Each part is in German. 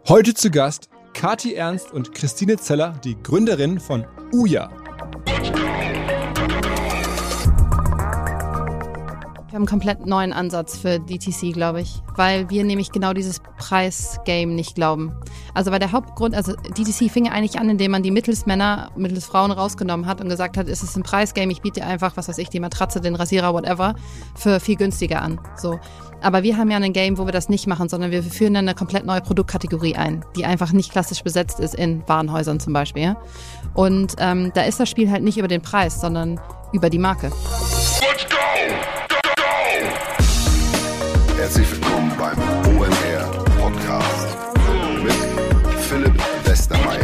Heute zu Gast Kathi Ernst und Christine Zeller, die Gründerinnen von Ouya. Wir haben einen komplett neuen Ansatz für DTC, glaube ich, weil wir nämlich genau dieses Preisgame nicht glauben. Also weil der Hauptgrund, also DTC fing ja eigentlich an, indem man die Mittelsmänner, Mittelsfrauen rausgenommen hat und gesagt hat, es ist ein Preisgame, ich biete dir einfach, was weiß ich, die Matratze, den Rasierer, whatever, für viel günstiger an. So. Aber wir haben ja ein Game, wo wir das nicht machen, sondern wir führen dann eine komplett neue Produktkategorie ein, die einfach nicht klassisch besetzt ist in Warenhäusern zum Beispiel. Ja? Und da ist das Spiel halt nicht über den Preis, sondern über die Marke. Let's go! Herzlich willkommen beim OMR Podcast mit Philipp Westermeier.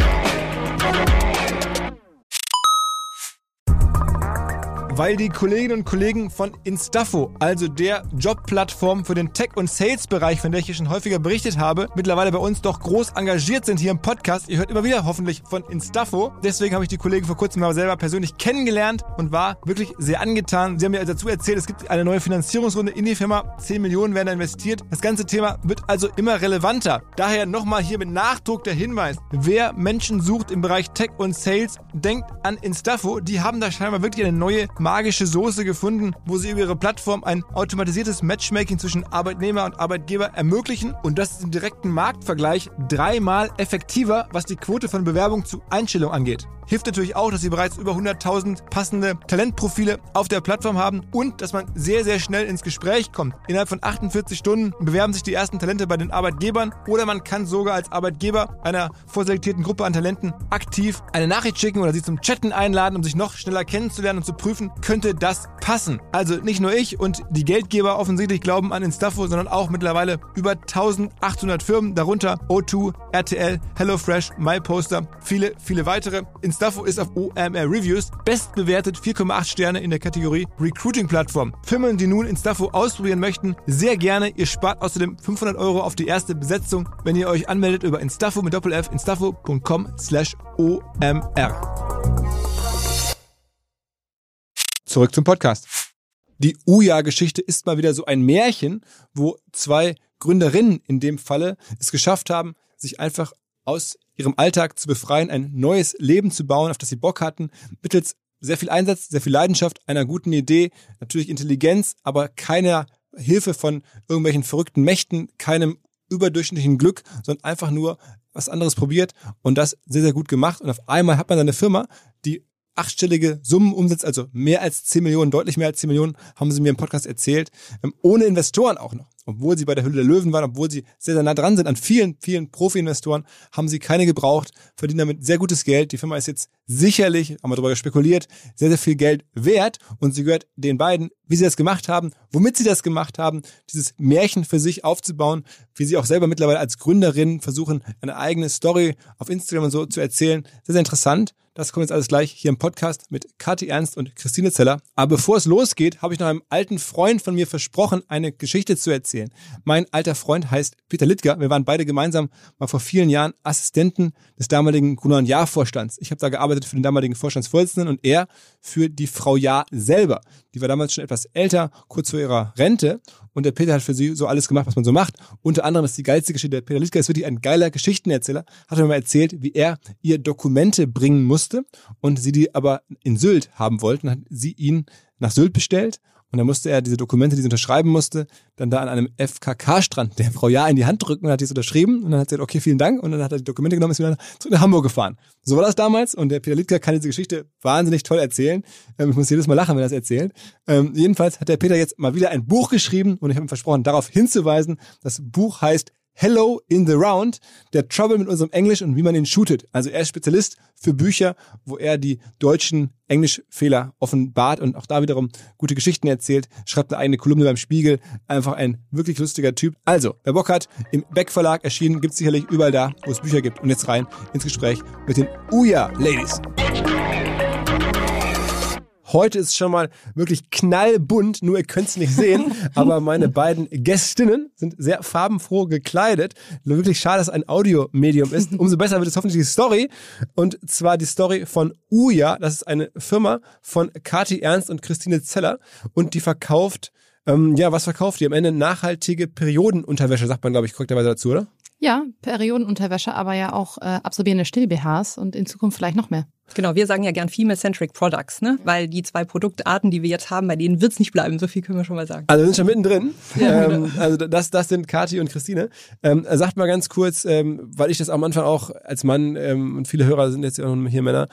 Weil die Kolleginnen und Kollegen von Instafo, also der Jobplattform für den Tech- und Sales-Bereich, von der ich hier schon häufiger berichtet habe, mittlerweile bei uns doch groß engagiert sind hier im Podcast. Ihr hört immer wieder hoffentlich von Instafo. Deswegen habe ich die Kollegen vor kurzem mal selber persönlich kennengelernt und war wirklich sehr angetan. Sie haben mir dazu erzählt, es gibt eine neue Finanzierungsrunde in die Firma. 10 Millionen werden da investiert. Das ganze Thema wird also immer relevanter. Daher nochmal hier mit Nachdruck der Hinweis. Wer Menschen sucht im Bereich Tech und Sales, denkt an Instafo. Die haben da scheinbar wirklich eine neue magische Soße gefunden, wo sie über ihre Plattform ein automatisiertes Matchmaking zwischen Arbeitnehmer und Arbeitgeber ermöglichen, und das ist im direkten Marktvergleich 3-mal effektiver, was die Quote von Bewerbung zu Einstellung angeht. Hilft natürlich auch, dass sie bereits über 100.000 passende Talentprofile auf der Plattform haben und dass man sehr, sehr schnell ins Gespräch kommt. Innerhalb von 48 Stunden bewerben sich die ersten Talente bei den Arbeitgebern, oder man kann sogar als Arbeitgeber einer vorselektierten Gruppe an Talenten aktiv eine Nachricht schicken oder sie zum Chatten einladen, um sich noch schneller kennenzulernen und zu prüfen, könnte das passen. Also nicht nur ich und die Geldgeber offensichtlich glauben an Instafo, sondern auch mittlerweile über 1.800 Firmen, darunter O2, RTL, HelloFresh, MyPoster, viele, viele weitere. Instafo ist auf OMR Reviews bestbewertet, 4,8 Sterne in der Kategorie Recruiting-Plattform. Firmen, die nun Instafo ausprobieren möchten, sehr gerne. Ihr spart außerdem 500 € auf die erste Besetzung, wenn ihr euch anmeldet über Instafo mit Doppel-F, instafo.com/OMR. Zurück zum Podcast. Die Ouya-Geschichte ist mal wieder so ein Märchen, wo zwei Gründerinnen in dem Falle es geschafft haben, sich einfach aus ihrem Alltag zu befreien, ein neues Leben zu bauen, auf das sie Bock hatten, mittels sehr viel Einsatz, sehr viel Leidenschaft, einer guten Idee, natürlich Intelligenz, aber keiner Hilfe von irgendwelchen verrückten Mächten, keinem überdurchschnittlichen Glück, sondern einfach nur was anderes probiert und das sehr, sehr gut gemacht. Und auf einmal hat man dann eine Firma, die 8-stellige Summen umsetzt, also mehr als 10 Millionen, deutlich mehr als 10 Millionen, haben sie mir im Podcast erzählt, ohne Investoren auch noch. Obwohl sie bei der Höhle der Löwen waren, obwohl sie sehr, sehr nah dran sind an vielen, vielen Profi-Investoren, haben sie keine gebraucht, verdienen damit sehr gutes Geld. Die Firma ist jetzt sicherlich, haben wir darüber spekuliert, sehr, sehr viel Geld wert, und sie gehört den beiden, wie sie das gemacht haben, womit sie das gemacht haben, dieses Märchen für sich aufzubauen, wie sie auch selber mittlerweile als Gründerinnen versuchen, eine eigene Story auf Instagram und so zu erzählen. Sehr, sehr interessant. Das kommt jetzt alles gleich hier im Podcast mit Kathi Ernst und Christine Zeller. Aber bevor es losgeht, habe ich noch einem alten Freund von mir versprochen, eine Geschichte zu erzählen. Mein alter Freund heißt Peter Littger. Wir waren beide gemeinsam mal vor vielen Jahren Assistenten des damaligen Gruner+Jahr-Vorstands. Ich habe da gearbeitet für den damaligen Vorstandsvorsitzenden und er für die Frau Jahr selber. Die war damals schon etwas älter, kurz vor ihrer Rente. Und der Peter hat für sie so alles gemacht, was man so macht. Unter anderem ist die geilste Geschichte, der Peter Littger ist wirklich ein geiler Geschichtenerzähler, hat mir mal erzählt, wie er ihr Dokumente bringen musste und sie die aber in Sylt haben wollten. Dann hat sie ihn nach Sylt bestellt. Und dann musste er diese Dokumente, die sie unterschreiben musste, dann da an einem FKK-Strand der Frau Jahr in die Hand drücken und hat die unterschrieben. Und dann hat sie gesagt, okay, vielen Dank. Und dann hat er die Dokumente genommen und ist wieder zurück nach Hamburg gefahren. So war das damals. Und der Peter Littger kann diese Geschichte wahnsinnig toll erzählen. Ich muss jedes Mal lachen, wenn er das erzählt. Jedenfalls hat der Peter jetzt mal wieder ein Buch geschrieben und ich habe ihm versprochen, darauf hinzuweisen. Das Buch heißt Hello in the Round, der Trouble mit unserem Englisch und wie man ihn shootet. Also er ist Spezialist für Bücher, wo er die deutschen Englischfehler offenbart und auch da wiederum gute Geschichten erzählt, schreibt eine eigene Kolumne beim Spiegel. Einfach ein wirklich lustiger Typ. Also, wer Bock hat, im Beck Verlag erschienen, gibt's sicherlich überall da, wo es Bücher gibt. Und jetzt rein ins Gespräch mit den Ouya Ladies. Heute ist schon mal wirklich knallbunt, nur ihr könnt es nicht sehen, aber meine beiden Gästinnen sind sehr farbenfroh gekleidet. Wirklich schade, dass es ein Audiomedium ist. Umso besser wird es hoffentlich die Story. Und zwar die Story von Ouya. Das ist eine Firma von Kathi Ernst und Christine Zeller. Und die verkauft, was verkauft die? Am Ende nachhaltige Periodenunterwäsche, sagt man, glaube ich, korrekterweise dazu, oder? Ja, Periodenunterwäsche, aber ja auch absorbierende Still-BHs und in Zukunft vielleicht noch mehr. Genau, wir sagen ja gern Female-Centric Products, ne? Weil die 2 Produktarten, die wir jetzt haben, bei denen wird's nicht bleiben. So viel können wir schon mal sagen. Also wir sind schon mittendrin. Also das sind Kathi und Christine. Sagt mal ganz kurz, weil ich das am Anfang auch als Mann und viele Hörer sind jetzt ja auch hier Männer,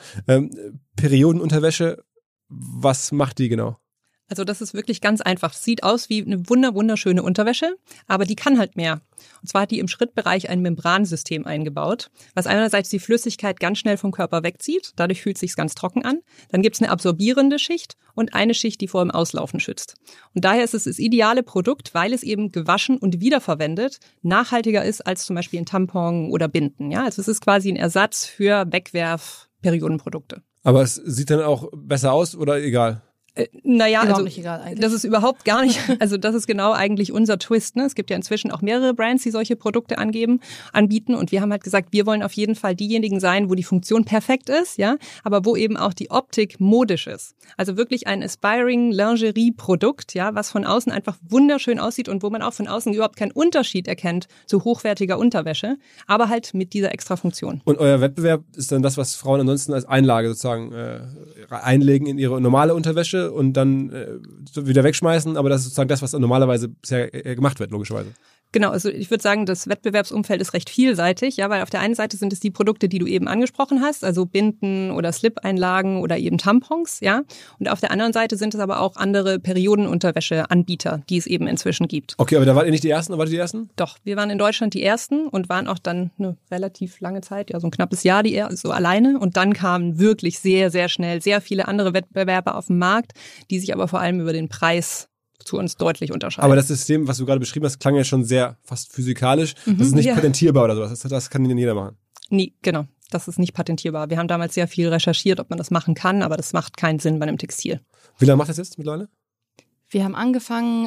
Periodenunterwäsche, was macht die genau? Also das ist wirklich ganz einfach. Sieht aus wie eine wunderschöne Unterwäsche, aber die kann halt mehr. Und zwar hat die im Schrittbereich ein Membransystem eingebaut, was einerseits die Flüssigkeit ganz schnell vom Körper wegzieht. Dadurch fühlt es sich ganz trocken an. Dann gibt es eine absorbierende Schicht und eine Schicht, die vor dem Auslaufen schützt. Und daher ist es das ideale Produkt, weil es eben gewaschen und wiederverwendet nachhaltiger ist als zum Beispiel ein Tampon oder Binden. Ja, also es ist quasi ein Ersatz für Wegwerf-Periodenprodukte. Aber es sieht dann auch besser aus oder egal? Naja, Überhaupt also nicht egal eigentlich. das ist überhaupt gar nicht, also das ist genau eigentlich unser Twist. Ne? Es gibt ja inzwischen auch mehrere Brands, die solche Produkte anbieten und wir haben halt gesagt, wir wollen auf jeden Fall diejenigen sein, wo die Funktion perfekt ist, ja, aber wo eben auch die Optik modisch ist. Also wirklich ein aspiring Lingerie-Produkt, ja, was von außen einfach wunderschön aussieht und wo man auch von außen überhaupt keinen Unterschied erkennt zu hochwertiger Unterwäsche, aber halt mit dieser extra Funktion. Und euer Wettbewerb ist dann das, was Frauen ansonsten als Einlage sozusagen einlegen in ihre normale Unterwäsche und dann wieder wegschmeißen, aber das ist sozusagen das, was normalerweise bisher gemacht wird, logischerweise. Genau, also ich würde sagen, das Wettbewerbsumfeld ist recht vielseitig, ja, weil auf der einen Seite sind es die Produkte, die du eben angesprochen hast, also Binden oder Slip-Einlagen oder eben Tampons, ja, und auf der anderen Seite sind es aber auch andere Periodenunterwäscheanbieter, die es eben inzwischen gibt. Okay, aber da wart ihr nicht die Ersten, oder wart ihr die Ersten? Doch, wir waren in Deutschland die Ersten und waren auch dann eine relativ lange Zeit, ja, so ein knappes Jahr so alleine und dann kamen wirklich sehr, sehr schnell sehr viele andere Wettbewerber auf den Markt, die sich aber vor allem über den Preis zu uns deutlich unterscheiden. Aber das System, was du gerade beschrieben hast, klang ja schon sehr fast physikalisch. Das ist nicht patentierbar oder sowas. Das kann jeder machen. Nee, genau. Das ist nicht patentierbar. Wir haben damals sehr viel recherchiert, ob man das machen kann, aber das macht keinen Sinn bei einem Textil. Wie lange macht das jetzt mittlerweile? Wir haben angefangen,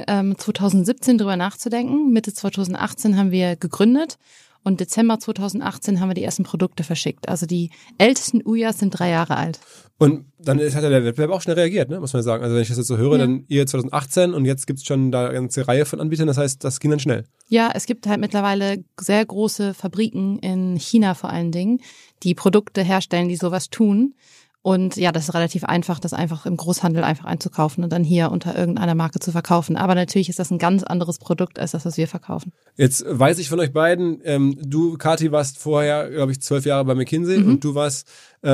2017 drüber nachzudenken. Mitte 2018 haben wir gegründet und Dezember 2018 haben wir die ersten Produkte verschickt. Also die ältesten Uyas sind 3 Jahre alt. Und dann hat ja der Wettbewerb auch schnell reagiert, ne? Muss man sagen. Also wenn ich das jetzt so höre, dann ihr 2018 und jetzt gibt's schon da eine ganze Reihe von Anbietern. Das heißt, das ging dann schnell. Ja, es gibt halt mittlerweile sehr große Fabriken in China vor allen Dingen, die Produkte herstellen, die sowas tun. Und ja, das ist relativ einfach, das einfach im Großhandel einfach einzukaufen und dann hier unter irgendeiner Marke zu verkaufen. Aber natürlich ist das ein ganz anderes Produkt als das, was wir verkaufen. Jetzt weiß ich von euch beiden, du, Kathi, warst vorher, glaube ich, 12 Jahre bei McKinsey und du warst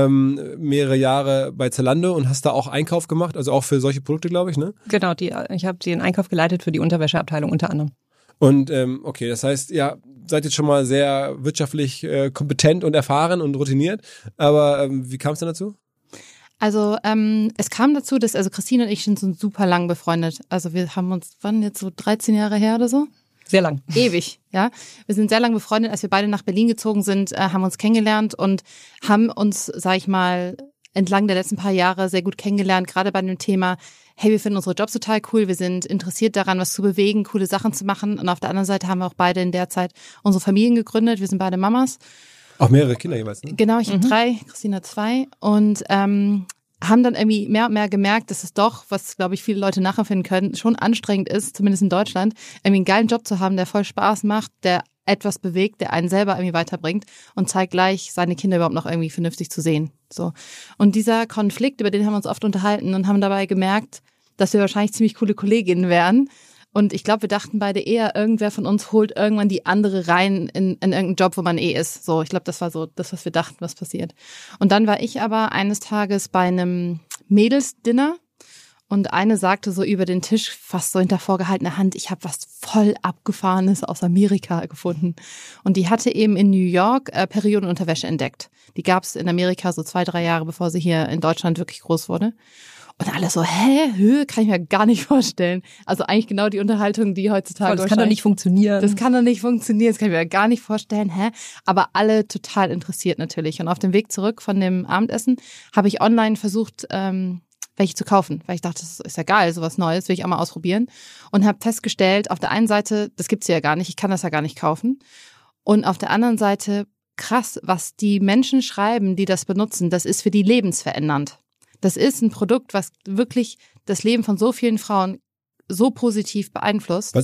mehrere Jahre bei Zalando und hast da auch Einkauf gemacht, also auch für solche Produkte, glaube ich, ne? Genau, ich habe den Einkauf geleitet für die Unterwäscheabteilung unter anderem. Und okay, das heißt, ja, seid jetzt schon mal sehr wirtschaftlich kompetent und erfahren und routiniert, aber wie kam es denn dazu? Also es kam dazu, dass also Christine und ich sind so super lang befreundet. Also wir haben uns, wann jetzt so 13 Jahre her oder so? Sehr lang. Ewig, ja. Wir sind sehr lang befreundet. Als wir beide nach Berlin gezogen sind, haben uns kennengelernt und haben uns, sag ich mal, entlang der letzten paar Jahre sehr gut kennengelernt, gerade bei dem Thema, hey, wir finden unsere Jobs total cool, wir sind interessiert daran, was zu bewegen, coole Sachen zu machen. Und auf der anderen Seite haben wir auch beide in der Zeit unsere Familien gegründet. Wir sind beide Mamas. Auch mehrere Kinder jeweils, ne? Genau, ich habe 3, Christina 2 und haben dann irgendwie mehr und mehr gemerkt, dass es doch, was glaube ich viele Leute nachempfinden können, schon anstrengend ist, zumindest in Deutschland, irgendwie einen geilen Job zu haben, der voll Spaß macht, der etwas bewegt, der einen selber irgendwie weiterbringt und zeitgleich seine Kinder überhaupt noch irgendwie vernünftig zu sehen. So. Und dieser Konflikt, über den haben wir uns oft unterhalten und haben dabei gemerkt, dass wir wahrscheinlich ziemlich coole Kolleginnen wären. Und ich glaube, wir dachten beide eher, irgendwer von uns holt irgendwann die andere rein in irgendeinen Job, wo man ist. So, ich glaube, das war so das, was wir dachten, was passiert. Und dann war ich aber eines Tages bei einem Mädelsdinner und eine sagte so über den Tisch, fast so hinter vorgehaltener Hand, ich habe was voll Abgefahrenes aus Amerika gefunden. Und die hatte eben in New York Periodenunterwäsche entdeckt. Die gab es in Amerika so 2, 3 Jahre, bevor sie hier in Deutschland wirklich groß wurde. Und alle so, Höhe kann ich mir gar nicht vorstellen. Also eigentlich genau die Unterhaltung, die heutzutage... Das kann doch nicht funktionieren. Das kann doch nicht funktionieren, das kann ich mir gar nicht vorstellen. Aber alle total interessiert natürlich. Und auf dem Weg zurück von dem Abendessen habe ich online versucht, welche zu kaufen. Weil ich dachte, das ist ja geil, sowas Neues, will ich auch mal ausprobieren. Und habe festgestellt, auf der einen Seite, das gibt's ja gar nicht, ich kann das ja gar nicht kaufen. Und auf der anderen Seite, krass, was die Menschen schreiben, die das benutzen, das ist für die lebensverändernd. Das ist ein Produkt, was wirklich das Leben von so vielen Frauen so positiv beeinflusst. Weil es einfach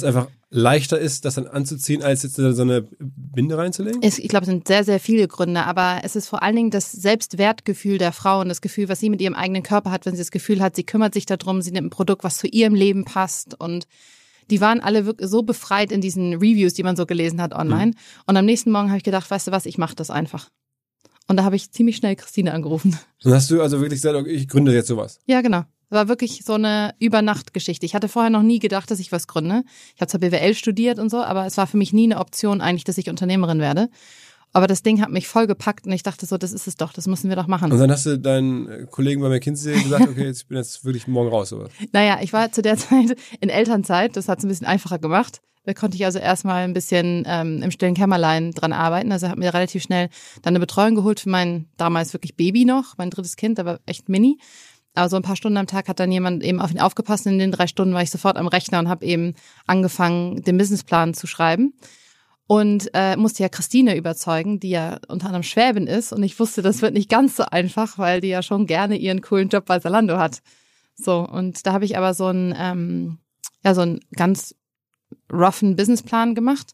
leichter ist, das dann anzuziehen, als jetzt so eine Binde reinzulegen? Ich glaube, es sind sehr, sehr viele Gründe, aber es ist vor allen Dingen das Selbstwertgefühl der Frau und das Gefühl, was sie mit ihrem eigenen Körper hat, wenn sie das Gefühl hat, sie kümmert sich darum, sie nimmt ein Produkt, was zu ihrem Leben passt und die waren alle wirklich so befreit in diesen Reviews, die man so gelesen hat online. Und am nächsten Morgen habe ich gedacht, weißt du was, ich mache das einfach. Und da habe ich ziemlich schnell Christine angerufen. Dann hast du also wirklich gesagt, okay, ich gründe jetzt sowas. Ja, genau. War wirklich so eine Übernachtgeschichte. Ich hatte vorher noch nie gedacht, dass ich was gründe. Ich habe zwar BWL studiert und so, aber es war für mich nie eine Option eigentlich, dass ich Unternehmerin werde. Aber das Ding hat mich voll gepackt und ich dachte so, das ist es doch, das müssen wir doch machen. Und dann hast du deinen Kollegen bei McKinsey gesagt, okay, ich bin jetzt wirklich morgen raus, oder? Naja, ich war zu der Zeit in Elternzeit, das hat es ein bisschen einfacher gemacht. Da konnte ich also erstmal ein bisschen im stillen Kämmerlein dran arbeiten. Also habe mir relativ schnell dann eine Betreuung geholt für mein damals wirklich Baby noch, mein 3. Kind, der war echt mini. Aber so ein paar Stunden am Tag hat dann jemand eben auf ihn aufgepasst. In den 3 Stunden war ich sofort am Rechner und habe eben angefangen, den Businessplan zu schreiben. Und musste ja Christine überzeugen, die ja unter anderem Schwäbin ist. Und ich wusste, das wird nicht ganz so einfach, weil die ja schon gerne ihren coolen Job bei Zalando hat. So, und da habe ich aber so einen ganz roughen Businessplan gemacht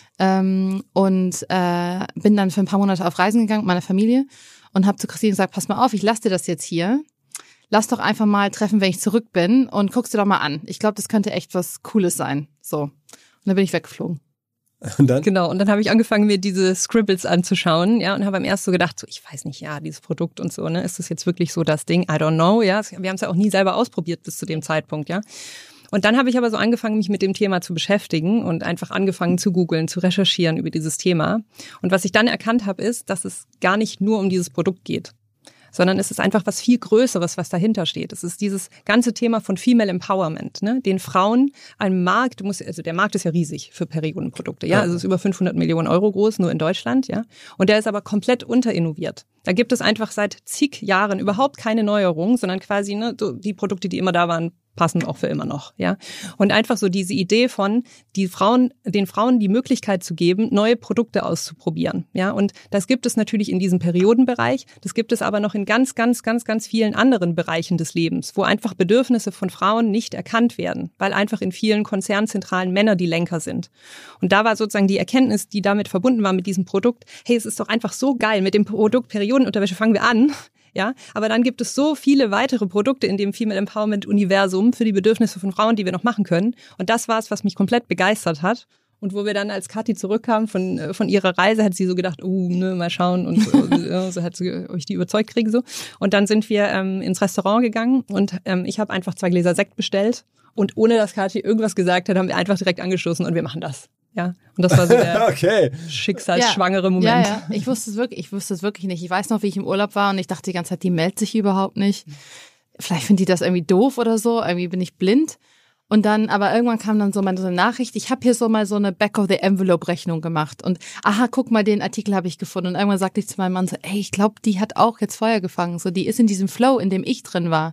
und bin dann für ein paar Monate auf Reisen gegangen mit meiner Familie und habe zu Christine gesagt, pass mal auf, ich lasse dir das jetzt hier. Lass doch einfach mal treffen, wenn ich zurück bin und guckst dir doch mal an. Ich glaube, das könnte echt was Cooles sein. So. Und dann bin ich weggeflogen. Und dann? Genau, und dann habe ich angefangen, mir diese Scribbles anzuschauen, ja, und habe am ersten so gedacht, so, ich weiß nicht, ja, dieses Produkt und so, ne, ist das jetzt wirklich so das Ding? I don't know, ja, wir haben es ja auch nie selber ausprobiert bis zu dem Zeitpunkt, ja. Und dann habe ich aber so angefangen, mich mit dem Thema zu beschäftigen und einfach angefangen zu googeln, zu recherchieren über dieses Thema. Und was ich dann erkannt habe, ist, dass es gar nicht nur um dieses Produkt geht, sondern es ist einfach was viel Größeres, was dahinter steht. Es ist dieses ganze Thema von Female Empowerment, ne? Den Frauen einen Markt, also der Markt ist ja riesig für Periodenprodukte, ja, also es ist über 500 Millionen Euro groß, nur in Deutschland, ja, und der ist aber komplett unterinnoviert. Da gibt es einfach seit zig Jahren überhaupt keine Neuerung, sondern quasi die Produkte, die immer da waren, passen auch für immer noch, ja. Und einfach so diese Idee von den Frauen die Möglichkeit zu geben, neue Produkte auszuprobieren, ja. Und das gibt es natürlich in diesem Periodenbereich. Das gibt es aber noch in ganz, ganz, ganz, ganz vielen anderen Bereichen des Lebens, wo einfach Bedürfnisse von Frauen nicht erkannt werden, weil einfach in vielen Konzernzentralen Männer die Lenker sind. Und da war sozusagen die Erkenntnis, die damit verbunden war mit diesem Produkt, hey, es ist doch einfach so geil, mit dem Produkt Periodenunterwäsche fangen wir an. Ja, aber dann gibt es so viele weitere Produkte in dem Female Empowerment Universum für die Bedürfnisse von Frauen, die wir noch machen können. Und das war es, was mich komplett begeistert hat. Und wo wir dann, als Kathi zurückkam von ihrer Reise, hat sie so gedacht, mal schauen. Und so hat sie euch die überzeugt kriegen so. Und dann sind wir ins Restaurant gegangen und ich habe einfach 2 Gläser Sekt bestellt. Und ohne dass Kathi irgendwas gesagt hat, haben wir einfach direkt angestoßen und wir machen das. Ja, und das war so der schicksalsschwangere Moment. Ja. Ich wusste es wirklich nicht. Ich weiß noch, wie ich im Urlaub war und ich dachte die ganze Zeit, die meldet sich überhaupt nicht. Vielleicht findet die das irgendwie doof oder so, irgendwie bin ich blind. Und dann, aber irgendwann kam dann so mal so eine Nachricht, ich habe hier so mal so eine Back-of-the-Envelope-Rechnung gemacht und guck mal, den Artikel habe ich gefunden. Und irgendwann sagte ich zu meinem Mann so, ey, ich glaube, die hat auch jetzt Feuer gefangen. So, die ist in diesem Flow, in dem ich drin war.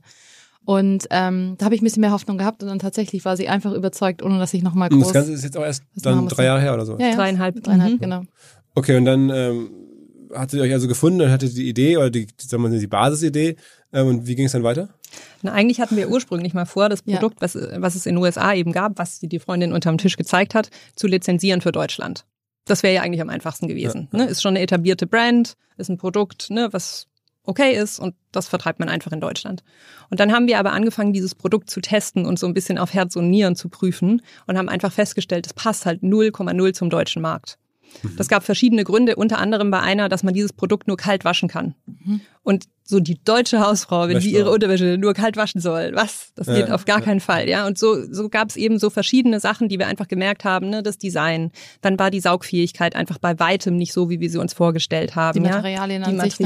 Und da habe ich ein bisschen mehr Hoffnung gehabt und dann tatsächlich war sie einfach überzeugt, ohne dass ich nochmal groß... Und das Ganze ist jetzt auch erst dann 3 Jahre her oder so? Ja. 3,5, genau. Okay, und dann hattet ihr euch also gefunden, dann hattet ihr die Idee oder die Basisidee und wie ging es dann weiter? Na, eigentlich hatten wir ursprünglich mal vor, das Produkt, was es in den USA eben gab, was die Freundin unterm Tisch gezeigt hat, zu lizenzieren für Deutschland. Das wäre ja eigentlich am einfachsten gewesen. Ja. Ne? Ist schon eine etablierte Brand, ist ein Produkt, ne, was okay ist und das vertreibt man einfach in Deutschland. Und dann haben wir aber angefangen, dieses Produkt zu testen und so ein bisschen auf Herz und Nieren zu prüfen und haben einfach festgestellt, es passt halt 0,0 zum deutschen Markt. Das gab verschiedene Gründe, unter anderem bei einer, dass man dieses Produkt nur kalt waschen kann. Und so die deutsche Hausfrau, wenn sie ihre Unterwäsche nur kalt waschen soll, was? Das geht auf gar keinen Fall, ja. Und so gab es eben so verschiedene Sachen, die wir einfach gemerkt haben, ne, das Design. Dann war die Saugfähigkeit einfach bei weitem nicht so, wie wir sie uns vorgestellt haben. Die Materialien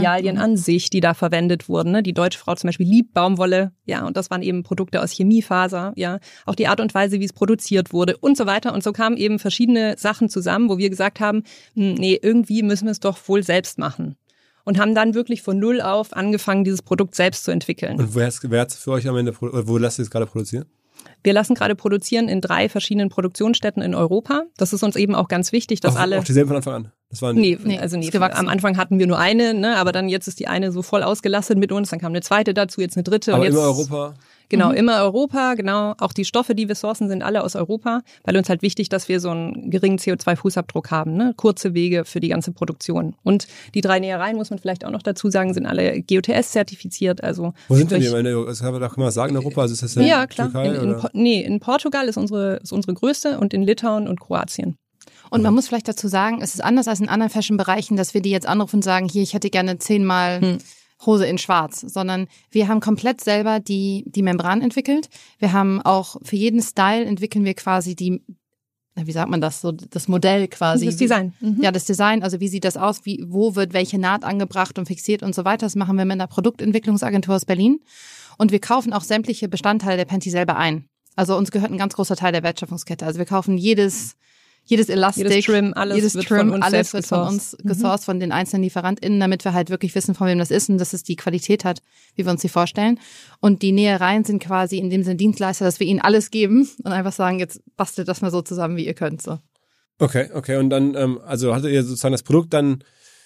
an sich, die da verwendet wurden, ne. Die deutsche Frau zum Beispiel liebt Baumwolle, ja, und das waren eben Produkte aus Chemiefaser, ja. Auch die Art und Weise, wie es produziert wurde und so weiter. Und so kamen eben verschiedene Sachen zusammen, wo wir gesagt haben, nee, irgendwie müssen wir es doch wohl selbst machen. Und haben dann wirklich von null auf angefangen, dieses Produkt selbst zu entwickeln. Und wer hat es für euch am Ende, wo lasst ihr es gerade produzieren? Wir lassen gerade produzieren in 3 verschiedenen Produktionsstätten in Europa. Das ist uns eben auch ganz wichtig, dass alle... Auch dieselben von Anfang an? Das war nee. Am Anfang hatten wir nur eine, ne, aber dann jetzt ist die eine so voll ausgelastet mit uns, dann kam eine zweite dazu, jetzt eine dritte. Aber und jetzt, in Europa? Genau, immer Europa, genau. Auch die Stoffe, die wir sourcen, sind alle aus Europa, weil uns halt wichtig, dass wir so einen geringen CO2-Fußabdruck haben, ne? Kurze Wege für die ganze Produktion. Und die 3 Nähereien, muss man vielleicht auch noch dazu sagen, sind alle GOTS-zertifiziert. Also Wo sind denn die? Das kann man mal sagen in Europa? Also ist das ja, klar. Türkei, in Portugal ist unsere größte und in Litauen und Kroatien. Und man muss vielleicht dazu sagen, es ist anders als in anderen Fashion-Bereichen, dass wir die jetzt anrufen und sagen, hier, ich hätte gerne 10-mal Hose in schwarz, sondern wir haben komplett selber die Membran entwickelt. Wir haben auch für jeden Style entwickeln wir quasi wie sagt man das, so das Modell quasi. Das Design. Ja, das Design, also wie sieht das aus, wo wird welche Naht angebracht und fixiert und so weiter. Das machen wir mit einer Produktentwicklungsagentur aus Berlin. Und wir kaufen auch sämtliche Bestandteile der Panty selber ein. Also uns gehört ein ganz großer Teil der Wertschöpfungskette. Also wir kaufen jedes Elastik, jedes Trim, alles wird von uns gesourced von den einzelnen LieferantInnen, damit wir halt wirklich wissen, von wem das ist und dass es die Qualität hat, wie wir uns die vorstellen. Und die Nähereien sind quasi in dem Sinne Dienstleister, dass wir ihnen alles geben und einfach sagen, jetzt bastelt das mal so zusammen, wie ihr könnt. So. Okay. Und dann, also hattet ihr sozusagen das Produkt dann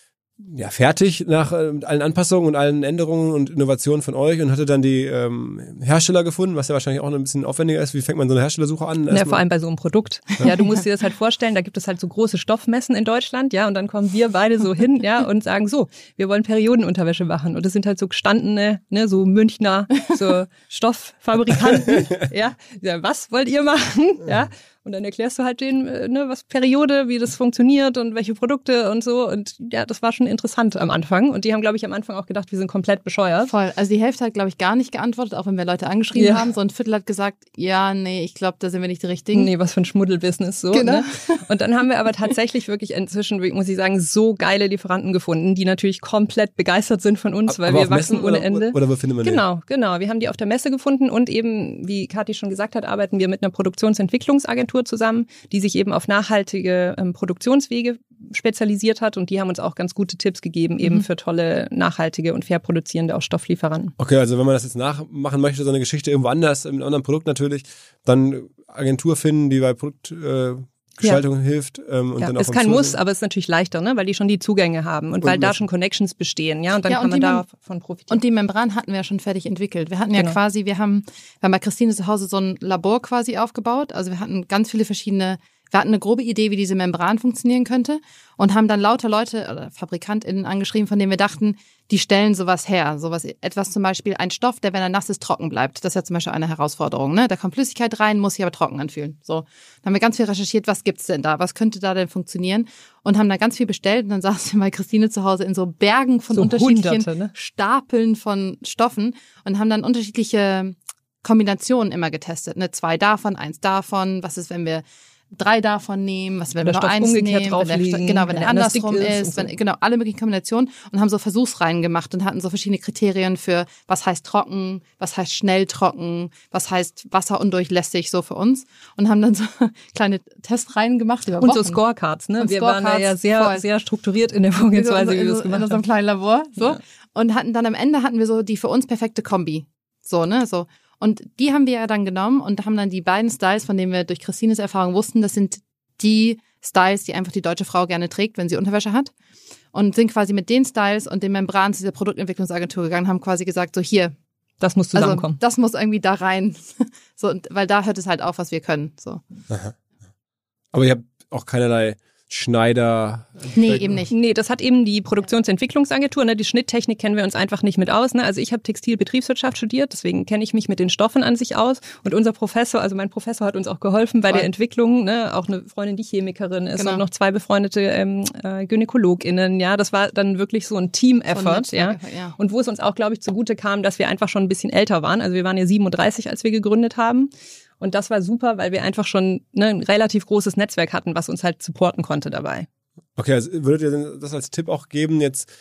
fertig nach mit allen Anpassungen und allen Änderungen und Innovationen von euch und hatte dann die Hersteller gefunden, was ja wahrscheinlich auch ein bisschen aufwendiger ist. Wie fängt man so eine Herstellersuche an? Ja, vor allem bei so einem Produkt. Ja, du musst dir das halt vorstellen, da gibt es halt so große Stoffmessen in Deutschland, ja, und dann kommen wir beide so hin, ja, und sagen so, wir wollen Periodenunterwäsche machen. Und das sind halt so gestandene, ne, so Münchner, so Stofffabrikanten, ja, was wollt ihr machen, ja? Und dann erklärst du halt denen, was Periode, wie das funktioniert und welche Produkte und so. Und ja, das war schon interessant am Anfang. Und die haben, glaube ich, am Anfang auch gedacht, wir sind komplett bescheuert. Voll. Also die Hälfte hat, glaube ich, gar nicht geantwortet, auch wenn wir Leute angeschrieben haben. So ein Viertel hat gesagt, ja, nee, ich glaube, da sind wir nicht die Richtigen. Nee, was für ein Schmuddelbusiness so. Genau. Ne? Und dann haben wir aber tatsächlich wirklich inzwischen, muss ich sagen, so geile Lieferanten gefunden, die natürlich komplett begeistert sind von uns, weil wir wachsen ohne Ende. Oder wo findet man die? Genau. Wir haben die auf der Messe gefunden und eben, wie Kathi schon gesagt hat, arbeiten wir mit einer Produktionsentwicklungsagentur zusammen, die sich eben auf nachhaltige Produktionswege spezialisiert hat und die haben uns auch ganz gute Tipps gegeben, eben für tolle, nachhaltige und fair produzierende auch Stofflieferanten. Okay, also wenn man das jetzt nachmachen möchte, so eine Geschichte irgendwo anders, mit einem anderen Produkt natürlich, dann Agentur finden, die bei Produktgestaltung hilft. Und dann auch ist kein Muss, aber es ist natürlich leichter, ne? Weil die schon die Zugänge haben und weil da schon Connections bestehen, ja, und dann kann man davon profitieren. Und die Membran hatten wir ja schon fertig entwickelt. Wir hatten ja quasi, wir haben bei Christine zu Hause so ein Labor quasi aufgebaut. Also wir hatten ganz viele wir hatten eine grobe Idee, wie diese Membran funktionieren könnte und haben dann lauter Leute oder FabrikantInnen angeschrieben, von denen wir dachten, die stellen sowas her. Etwas zum Beispiel, ein Stoff, der, wenn er nass ist, trocken bleibt. Das ist ja zum Beispiel eine Herausforderung, ne? Da kommt Flüssigkeit rein, muss sich aber trocken anfühlen. So. Dann haben wir ganz viel recherchiert, was gibt's denn da? Was könnte da denn funktionieren? Und haben da ganz viel bestellt und dann saßen wir bei Christine zu Hause in so Bergen von so unterschiedlichen Stapeln von Stoffen und haben dann unterschiedliche Kombinationen immer getestet. Ne? 2 davon, 1 davon. Was ist, wenn wir 3 davon nehmen, was wenn wir nur 1 nehmen, wenn der andersrum ist, alle möglichen Kombinationen und haben so Versuchsreihen gemacht und hatten so verschiedene Kriterien für was heißt trocken, was heißt schnell trocken, was heißt wasserundurchlässig so für uns und haben dann so kleine Testreihen gemacht über Wochen. Und so Scorecards, ne? Wir waren da ja sehr strukturiert in der Vorgehensweise, wie wir das gemacht haben. In unserem kleinen Labor, so. Ja. Und hatten dann am Ende so die für uns perfekte Kombi. So, ne, so. Und die haben wir ja dann genommen und haben dann die beiden Styles, von denen wir durch Christines Erfahrung wussten, das sind die Styles, die einfach die deutsche Frau gerne trägt, wenn sie Unterwäsche hat. Und sind quasi mit den Styles und den Membranen zu dieser Produktentwicklungsagentur gegangen, haben quasi gesagt, so hier. Das muss zusammenkommen. Also, das muss irgendwie da rein. So, weil da hört es halt auf, was wir können. So. Aha. Aber ihr habt auch keinerlei Schneider. Nee, eben nicht. Nee, das hat eben die Produktionsentwicklungsagentur, ne? Die Schnitttechnik kennen wir uns einfach nicht mit aus, ne? Also ich habe Textilbetriebswirtschaft studiert, deswegen kenne ich mich mit den Stoffen an sich aus und unser Professor, also mein Professor hat uns auch geholfen bei der Entwicklung, ne? Auch eine Freundin, die Chemikerin ist und noch 2 befreundete GynäkologInnen, ja? Das war dann wirklich so ein Team-Effort, ja? Und wo es uns auch, glaube ich, zugute kam, dass wir einfach schon ein bisschen älter waren, also wir waren ja 37, als wir gegründet haben. Und das war super, weil wir einfach schon ein relativ großes Netzwerk hatten, was uns halt supporten konnte dabei. Okay, also würdet ihr das als Tipp auch geben jetzt?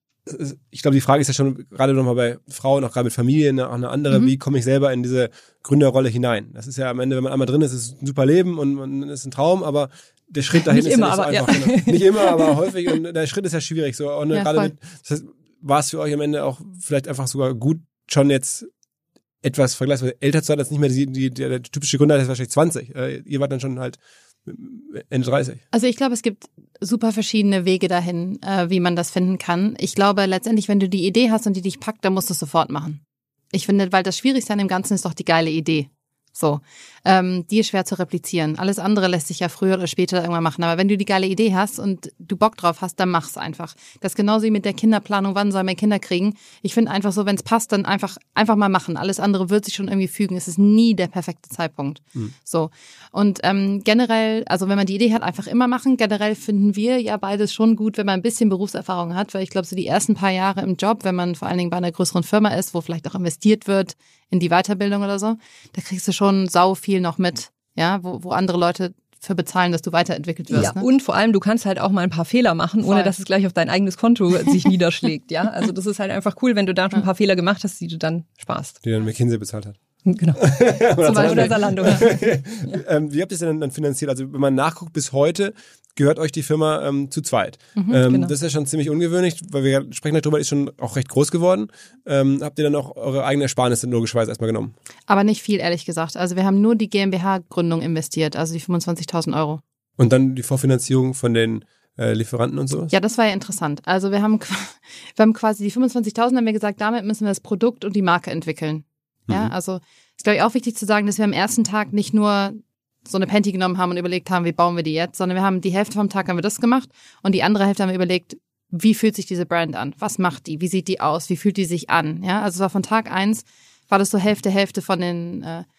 Ich glaube, die Frage ist ja schon gerade nochmal bei Frauen, auch gerade mit Familien, auch eine andere, wie komme ich selber in diese Gründerrolle hinein? Das ist ja am Ende, wenn man einmal drin ist, ist es ein super Leben und man ist ein Traum, aber der Schritt dahin ist ja nicht so einfach. Ja. Nicht immer, aber häufig und der Schritt ist ja schwierig. So. Und gerade das heißt, war es für euch am Ende auch vielleicht einfach sogar gut, schon jetzt etwas vergleichsweise älter zu sein, als nicht mehr der typische Gründer, der ist wahrscheinlich 20. Ihr wart dann schon halt Ende 30. Also ich glaube, es gibt super verschiedene Wege dahin, wie man das finden kann. Ich glaube letztendlich, wenn du die Idee hast und die dich packt, dann musst du es sofort machen. Ich finde, weil das Schwierigste an dem Ganzen ist doch die geile Idee. So, die ist schwer zu replizieren. Alles andere lässt sich ja früher oder später irgendwann machen. Aber wenn du die geile Idee hast und du Bock drauf hast, dann mach's einfach. Das ist genauso wie mit der Kinderplanung, wann soll man Kinder kriegen. Ich finde einfach so, wenn es passt, dann einfach mal machen. Alles andere wird sich schon irgendwie fügen. Es ist nie der perfekte Zeitpunkt. So. Und generell, also wenn man die Idee hat, einfach immer machen. Generell finden wir ja beides schon gut, wenn man ein bisschen Berufserfahrung hat, weil ich glaube, so die ersten paar Jahre im Job, wenn man vor allen Dingen bei einer größeren Firma ist, wo vielleicht auch investiert wird in die Weiterbildung oder so, da kriegst du schon sau viel noch mit, ja, wo andere Leute für bezahlen, dass du weiterentwickelt wirst. Ja, ne? Und vor allem, du kannst halt auch mal ein paar Fehler machen, ohne dass es gleich auf dein eigenes Konto sich niederschlägt. Ja, also das ist halt einfach cool, wenn du da schon ein paar Fehler gemacht hast, die du dann sparst. Die dann McKinsey bezahlt hat. Genau. Zum Beispiel oder Zalando. Ja. Wie habt ihr es denn dann finanziert? Also wenn man nachguckt, bis heute gehört euch die Firma zu zweit. Genau. Das ist ja schon ziemlich ungewöhnlich, weil wir sprechen darüber, ist schon auch recht groß geworden. Habt ihr dann auch eure eigenen Ersparnisse logischerweise erstmal genommen? Aber nicht viel, ehrlich gesagt. Also wir haben nur die GmbH-Gründung investiert, also die 25.000 Euro. Und dann die Vorfinanzierung von den Lieferanten und sowas? Ja, das war ja interessant. Also wir haben quasi die 25.000, haben wir gesagt, damit müssen wir das Produkt und die Marke entwickeln. Ja, also ist, glaube ich, auch wichtig zu sagen, dass wir am ersten Tag nicht nur so eine Panty genommen haben und überlegt haben, wie bauen wir die jetzt, sondern wir haben die Hälfte vom Tag haben wir das gemacht und die andere Hälfte haben wir überlegt, wie fühlt sich diese Brand an? Was macht die? Wie sieht die aus? Wie fühlt die sich an? Ja, also es war von Tag 1 war das so Hälfte von dem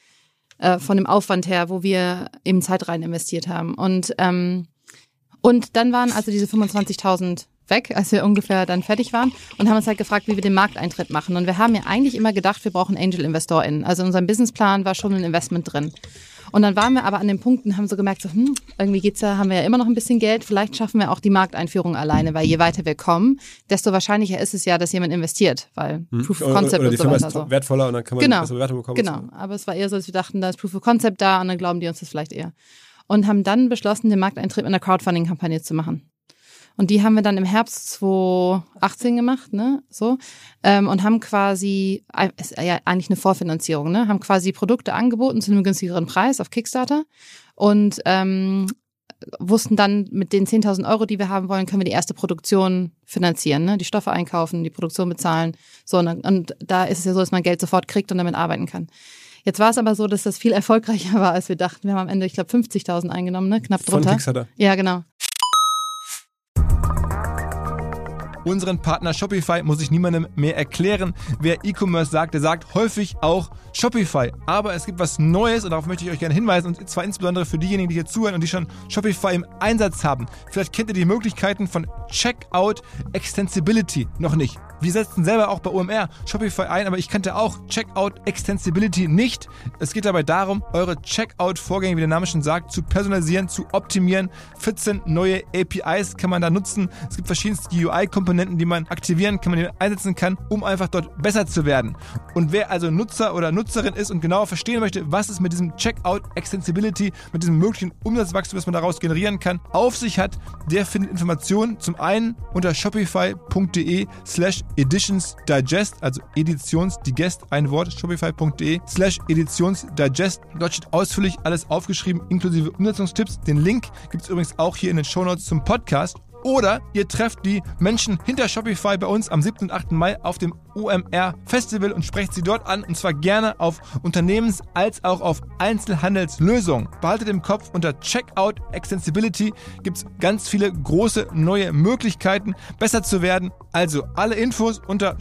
Aufwand her, wo wir eben Zeit rein investiert haben. Und dann waren also diese 25.000 weg, als wir ungefähr dann fertig waren und haben uns halt gefragt, wie wir den Markteintritt machen. Und wir haben ja eigentlich immer gedacht, wir brauchen Angel-InvestorInnen. Also in unserem Businessplan war schon ein Investment drin. Und dann waren wir aber an den Punkten und haben so gemerkt, so, irgendwie geht's ja, haben wir ja immer noch ein bisschen Geld, vielleicht schaffen wir auch die Markteinführung alleine, weil je weiter wir kommen, desto wahrscheinlicher ist es ja, dass jemand investiert, weil Proof of Concept oder die und so Firma weiter. ist wertvoller und dann kann man eine bessere Bewertung bekommen. Genau, aber es war eher so, dass wir dachten, da ist Proof of Concept da und dann glauben die uns das vielleicht eher. Und haben dann beschlossen, den Markteintritt mit einer Crowdfunding-Kampagne zu machen. Und die haben wir dann im Herbst 2018 gemacht, ne, so, und haben quasi, ist ja eigentlich eine Vorfinanzierung, ne, haben quasi Produkte angeboten zu einem günstigeren Preis auf Kickstarter und wussten dann, mit den 10.000 Euro, die wir haben wollen, können wir die erste Produktion finanzieren, ne, die Stoffe einkaufen, die Produktion bezahlen, so, und da ist es ja so, dass man Geld sofort kriegt und damit arbeiten kann. Jetzt war es aber so, dass das viel erfolgreicher war, als wir dachten. Wir haben am Ende, ich glaube, 50.000 eingenommen, ne, knapp drunter. Von Kickstarter? Ja, genau. Unseren Partner Shopify muss ich niemandem mehr erklären. Wer E-Commerce sagt, der sagt häufig auch Shopify. Aber es gibt was Neues und darauf möchte ich euch gerne hinweisen. Und zwar insbesondere für diejenigen, die hier zuhören und die schon Shopify im Einsatz haben. Vielleicht kennt ihr die Möglichkeiten von Checkout Extensibility noch nicht. Wir setzen selber auch bei OMR Shopify ein, aber ich kannte auch Checkout Extensibility nicht. Es geht dabei darum, eure Checkout-Vorgänge, wie der Name schon sagt, zu personalisieren, zu optimieren. 14 neue APIs kann man da nutzen. Es gibt verschiedenste UI-Komponenten, die man aktivieren kann, man die einsetzen kann, um einfach dort besser zu werden. Und wer also Nutzer oder Nutzerin ist und genauer verstehen möchte, was es mit diesem Checkout Extensibility, mit diesem möglichen Umsatzwachstum, das man daraus generieren kann, auf sich hat, der findet Informationen zum einen unter shopify.de/editionsdigest, also Editionsdigest, ein Wort, shopify.de/editionsdigest. Dort steht ausführlich alles aufgeschrieben, inklusive Umsetzungstipps. Den Link gibt es übrigens auch hier in den Shownotes zum Podcast. Oder ihr trefft die Menschen hinter Shopify bei uns am 7. und 8. Mai auf dem OMR Festival und sprecht sie dort an, und zwar gerne auf Unternehmens- als auch auf Einzelhandelslösungen. Behaltet im Kopf, unter Checkout Extensibility gibt es ganz viele große neue Möglichkeiten, besser zu werden. Also alle Infos unter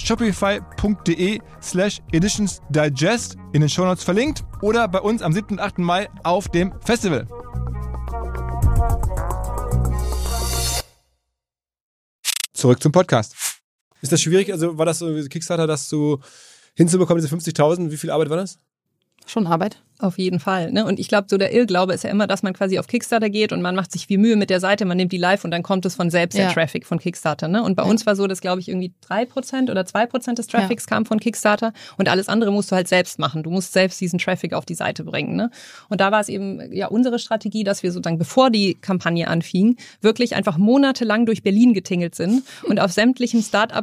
shopify.de/editionsdigest in den Shownotes verlinkt oder bei uns am 7. und 8. Mai auf dem Festival. Zurück zum Podcast. Ist das schwierig? Also war das so Kickstarter, das so hinzubekommen, diese 50.000? Wie viel Arbeit war das? Schon Arbeit. Auf jeden Fall. Ne? Und ich glaube, so der Irrglaube ist ja immer, dass man quasi auf Kickstarter geht und man macht sich viel Mühe mit der Seite, man nimmt die live und dann kommt es von selbst, der Traffic von Kickstarter. Ne? Und bei uns war so, dass, glaube ich, irgendwie 3% oder 2% des Traffics kam von Kickstarter und alles andere musst du halt selbst machen. Du musst selbst diesen Traffic auf die Seite bringen. Ne? Und da war es eben ja unsere Strategie, dass wir sozusagen, bevor die Kampagne anfing, wirklich einfach monatelang durch Berlin getingelt sind und auf sämtlichen Start-up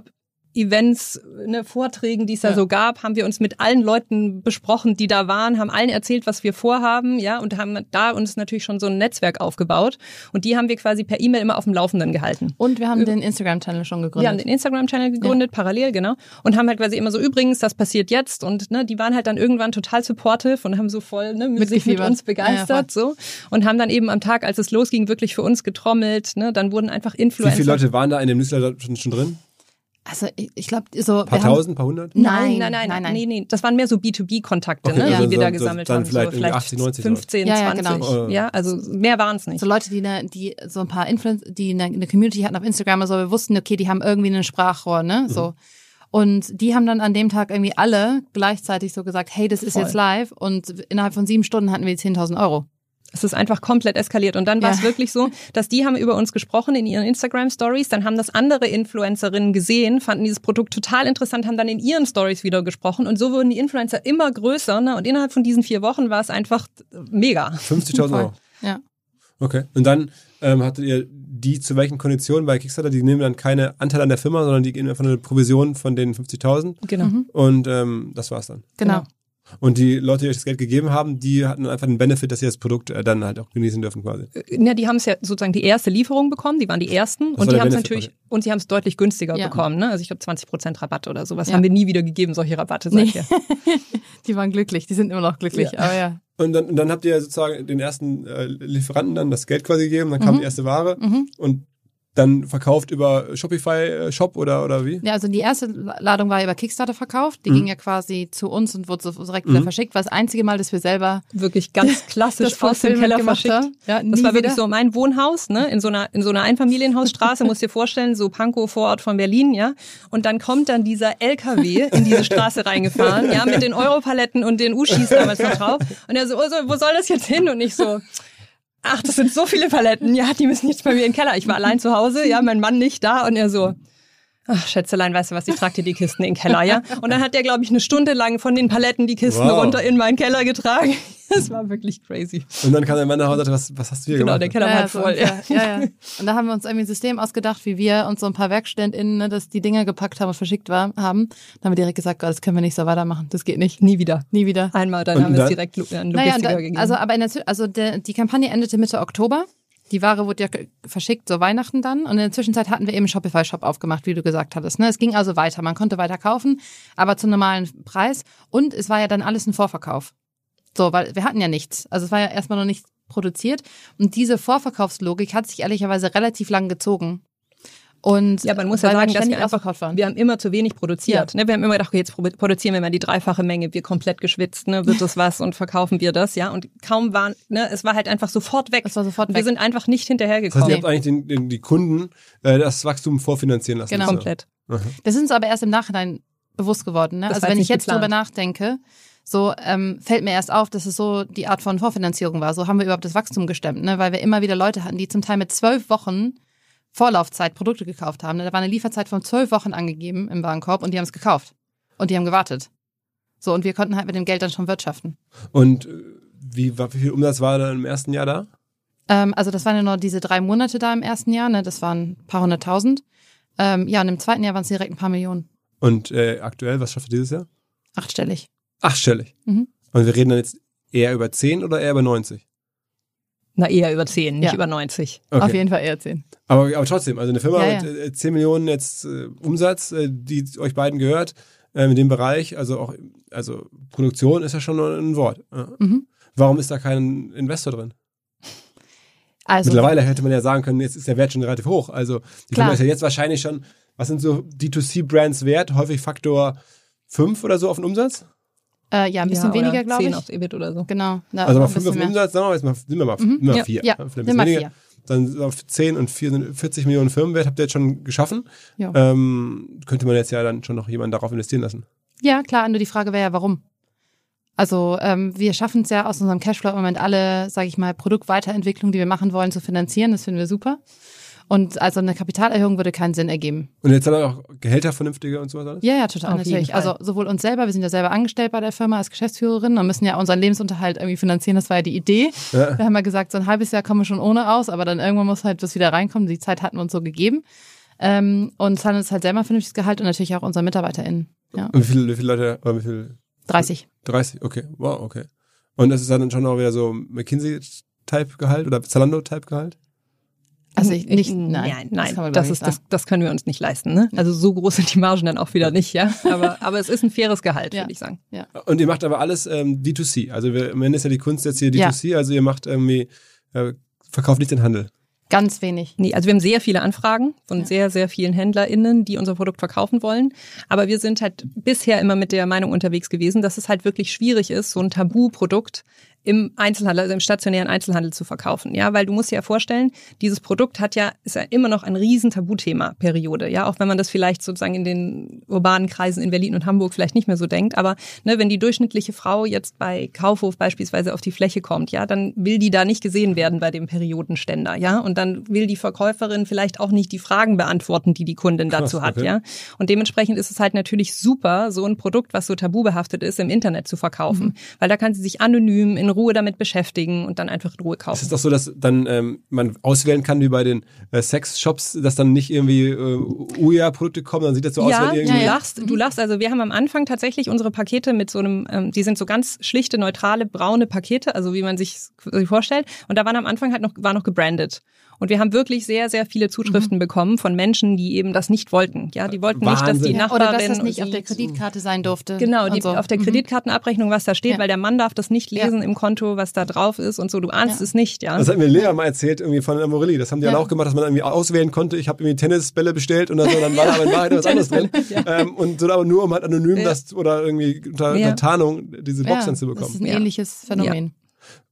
Events, Vorträgen, die es da so gab, haben wir uns mit allen Leuten besprochen, die da waren, haben allen erzählt, was wir vorhaben, ja, und haben da uns natürlich schon so ein Netzwerk aufgebaut. Und die haben wir quasi per E-Mail immer auf dem Laufenden gehalten. Und wir haben den Instagram-Channel schon gegründet. Wir haben den Instagram-Channel gegründet, parallel, genau. Und haben halt quasi immer so, übrigens, das passiert jetzt. Und die waren halt dann irgendwann total supportive und haben so voll sich mit uns begeistert. So und haben dann eben am Tag, als es losging, wirklich für uns getrommelt. Dann wurden einfach Influencer. Wie viele Leute waren da in dem Newsletter schon drin? Also ich glaube so... Ein paar tausend, ein paar hundert? Nein. Nee. Das waren mehr so B2B-Kontakte, okay, die wir da gesammelt dann haben. Vielleicht, so vielleicht 80, 90 15, Leute. 20. Genau. Ja, also mehr waren es nicht. So Leute, die so ein paar Influencer, die eine Community hatten auf Instagram, also wir wussten, okay, die haben irgendwie ein Sprachrohr, so. Und die haben dann an dem Tag irgendwie alle gleichzeitig so gesagt, hey, das ist jetzt live. Und innerhalb von 7 Stunden hatten wir 10.000 Euro. Es ist einfach komplett eskaliert. Und dann war es wirklich so, dass die haben über uns gesprochen in ihren Instagram-Stories. Dann haben das andere Influencerinnen gesehen, fanden dieses Produkt total interessant, haben dann in ihren Stories wieder gesprochen. Und so wurden die Influencer immer größer. Und innerhalb von diesen 4 Wochen war es einfach mega. 50.000 Euro? Ja. Okay. Und dann hattet ihr die zu welchen Konditionen bei Kickstarter? Die nehmen dann keine Anteile an der Firma, sondern die gehen einfach eine Provision von den 50.000. Genau. Und das war's dann. Genau. Und die Leute, die euch das Geld gegeben haben, die hatten einfach den Benefit, dass sie das Produkt dann halt auch genießen dürfen quasi. Ja, die haben es ja sozusagen die erste Lieferung bekommen, die waren die ersten und die haben es natürlich und sie haben es deutlich günstiger bekommen, ne? Also ich glaube 20% Rabatt oder sowas haben wir nie wieder gegeben, solche Rabatte seither. Die waren glücklich, die sind immer noch glücklich, aber Und dann habt ihr sozusagen den ersten Lieferanten dann das Geld quasi gegeben, dann kam die erste Ware und dann verkauft über Shopify-Shop oder wie? Ja, also die erste Ladung war über Kickstarter verkauft. Die ging ja quasi zu uns und wurde so direkt wieder verschickt. War das einzige Mal, dass wir selber wirklich ganz klassisch aus dem Keller verschickt. Ja, das war wirklich so mein Wohnhaus, ne? In so einer Einfamilienhausstraße, musst dir vorstellen, so Pankow, Vorort von Berlin, ja. Und dann kommt dann dieser LKW in diese Straße reingefahren, ja, mit den Europaletten und den Uschis damals noch drauf. Und er so, wo soll das jetzt hin? Und ich so, ach, das sind so viele Paletten, ja, die müssen jetzt bei mir in den Keller. Ich war allein zu Hause, ja, mein Mann nicht da und er so, ach, Schätzelein, weißt du was, ich trage dir die Kisten in den Keller, ja. Und dann hat der, glaube ich, 1 Stunde lang von den Paletten die Kisten runter in meinen Keller getragen. Das war wirklich crazy. Und dann kam der Mann nach Hause und sagte, was hast du hier gemacht? Genau, der Keller war halt voll. Ja. Und da haben wir uns irgendwie ein System ausgedacht, wie wir uns so ein paar WerkständInnen, dass die Dinger gepackt haben und verschickt haben. Dann haben wir direkt gesagt, das können wir nicht so weitermachen. Das geht nicht. Nie wieder. Einmal, dann haben wir es direkt an Logistiker gegeben. Also die Kampagne endete Mitte Oktober. Die Ware wurde ja verschickt, so Weihnachten dann. Und in der Zwischenzeit hatten wir eben einen Shopify-Shop aufgemacht, wie du gesagt hattest. Ne? Es ging also weiter. Man konnte weiter kaufen, aber zum normalen Preis. Und es war ja dann alles ein Vorverkauf. So, weil wir hatten ja nichts. Also es war ja erstmal noch nicht produziert. Und diese Vorverkaufslogik hat sich ehrlicherweise relativ lang gezogen. Und ja, man muss ja sagen, dass wir haben immer zu wenig produziert. Ja. Ne? Wir haben immer gedacht, okay, jetzt produzieren wir mal die 3-fache Menge, wir komplett geschwitzt, ne? Wird das was und verkaufen wir das, ja. Und kaum waren, ne, es war halt einfach sofort weg. Wir sind einfach nicht hinterhergekommen. Das heißt, ihr habt eigentlich die Kunden das Wachstum vorfinanzieren lassen. Genau. Komplett. Das ist uns aber erst im Nachhinein bewusst geworden. Ne? Also wenn ich jetzt drüber nachdenke, so fällt mir erst auf, dass es so die Art von Vorfinanzierung war. So haben wir überhaupt das Wachstum gestemmt, ne? Weil wir immer wieder Leute hatten, die zum Teil mit 12 Wochen Vorlaufzeit Produkte gekauft haben. Da war eine Lieferzeit von 12 Wochen angegeben im Warenkorb und die haben es gekauft. Und die haben gewartet. So, und wir konnten halt mit dem Geld dann schon wirtschaften. Und wie viel Umsatz war dann im ersten Jahr da? Also das waren ja nur diese 3 Monate da im ersten Jahr, ne? Das waren ein paar 100.000. Ja, und im zweiten Jahr waren es direkt ein paar Millionen. Und aktuell, was schafft ihr dieses Jahr? 8-stellig. 8-stellig? Und wir reden dann jetzt eher über 10 oder eher über 90? Na, eher über 10, nicht über 90. Okay. Auf jeden Fall eher 10. Aber trotzdem, also eine Firma mit 10 Millionen jetzt Umsatz, die euch beiden gehört, in dem Bereich, also Produktion ist ja schon ein Wort. Ja. Warum ist da kein Investor drin? Also, mittlerweile hätte man ja sagen können, jetzt ist der Wert schon relativ hoch. Also die Firma ist ja jetzt wahrscheinlich schon, was sind so D2C-Brands wert? Häufig Faktor 5 oder so auf den Umsatz? Ja, ein bisschen weniger, glaube ich. 10 aufs EBIT oder so. Genau. Also mal 5 auf den Umsatz, sagen wir jetzt mal, nehmen wir mal 4. Ja, nimm mal 4. Dann auf 10 und 4 sind 40 Millionen Firmenwert, habt ihr jetzt schon geschaffen. Ja. Könnte man jetzt ja dann schon noch jemanden darauf investieren lassen. Ja, klar, nur die Frage wäre ja, warum? Also wir schaffen es ja aus unserem Cashflow im Moment alle, sage ich mal, Produktweiterentwicklung, die wir machen wollen, zu finanzieren. Das finden wir super. Und also eine Kapitalerhöhung würde keinen Sinn ergeben. Und jetzt dann auch Gehälter vernünftiger und sowas alles? Ja, total, natürlich. Also sowohl uns selber, wir sind ja selber angestellt bei der Firma als Geschäftsführerin und müssen ja unseren Lebensunterhalt irgendwie finanzieren. Das war ja die Idee. Ja. Wir haben ja gesagt, so ein halbes Jahr kommen wir schon ohne aus, aber dann irgendwann muss halt was wieder reinkommen. Die Zeit hatten wir uns so gegeben. und zahlen uns halt selber ein vernünftiges Gehalt und natürlich auch unseren MitarbeiterInnen. Ja. Und wie viele Leute, oder wie viel? 30. 30, okay. Wow, okay. Und das ist dann schon auch wieder so McKinsey-Type-Gehalt oder Zalando-Type-Gehalt? Also nein. Das können wir uns nicht leisten. Ne? Also so groß sind die Margen dann auch wieder nicht, ja. Aber es ist ein faires Gehalt, würde ich sagen. Ja. Und ihr macht aber alles D2C. Also am Ende ist ja die Kunst jetzt hier D2C, also ihr macht irgendwie, verkauft nicht den Handel. Ganz wenig. Nee, also wir haben sehr viele Anfragen von sehr, sehr vielen HändlerInnen, die unser Produkt verkaufen wollen. Aber wir sind halt bisher immer mit der Meinung unterwegs gewesen, dass es halt wirklich schwierig ist, so ein Tabu-Produkt im Einzelhandel, also im stationären Einzelhandel zu verkaufen. Ja, weil du musst dir ja vorstellen, dieses Produkt ist ja immer noch ein riesen Tabuthema, Periode. Ja, auch wenn man das vielleicht sozusagen in den urbanen Kreisen in Berlin und Hamburg vielleicht nicht mehr so denkt. Aber ne, wenn die durchschnittliche Frau jetzt bei Kaufhof beispielsweise auf die Fläche kommt, ja, dann will die da nicht gesehen werden bei dem Periodenständer. Ja, und dann will die Verkäuferin vielleicht auch nicht die Fragen beantworten, die Kundin dazu hat. Okay. Ja, und dementsprechend ist es halt natürlich super, so ein Produkt, was so tabubehaftet ist, im Internet zu verkaufen. Weil da kann sie sich anonym in Ruhe damit beschäftigen und dann einfach in Ruhe kaufen. Es ist doch so, dass dann man auswählen kann, wie bei den Sexshops, dass dann nicht irgendwie Uja-Produkte kommen, dann sieht das so aus, wenn irgendwie... Du lachst, also wir haben am Anfang tatsächlich unsere Pakete mit so einem, die sind so ganz schlichte, neutrale, braune Pakete, also wie man sich vorstellt, und da waren am Anfang halt noch gebrandet. Und wir haben wirklich sehr, sehr viele Zuschriften bekommen von Menschen, die eben das nicht wollten. Ja, die wollten nicht, dass die Nachbarin... Oder dass das nicht auf der Kreditkarte sein durfte. Genau, auf der Kreditkartenabrechnung, was da steht, weil der Mann darf das nicht lesen im Konto, was da drauf ist und so. Du ahnst es nicht, ja. Das hat mir Lea mal erzählt, irgendwie von Amorelli. Das haben die dann auch gemacht, dass man irgendwie auswählen konnte. Ich habe irgendwie Tennisbälle bestellt und dann war da aber in Wahrheit was anderes drin. Und so aber nur, um halt anonym das oder irgendwie unter Tarnung diese Box dann zu bekommen. Das ist ein ähnliches Phänomen. Ja.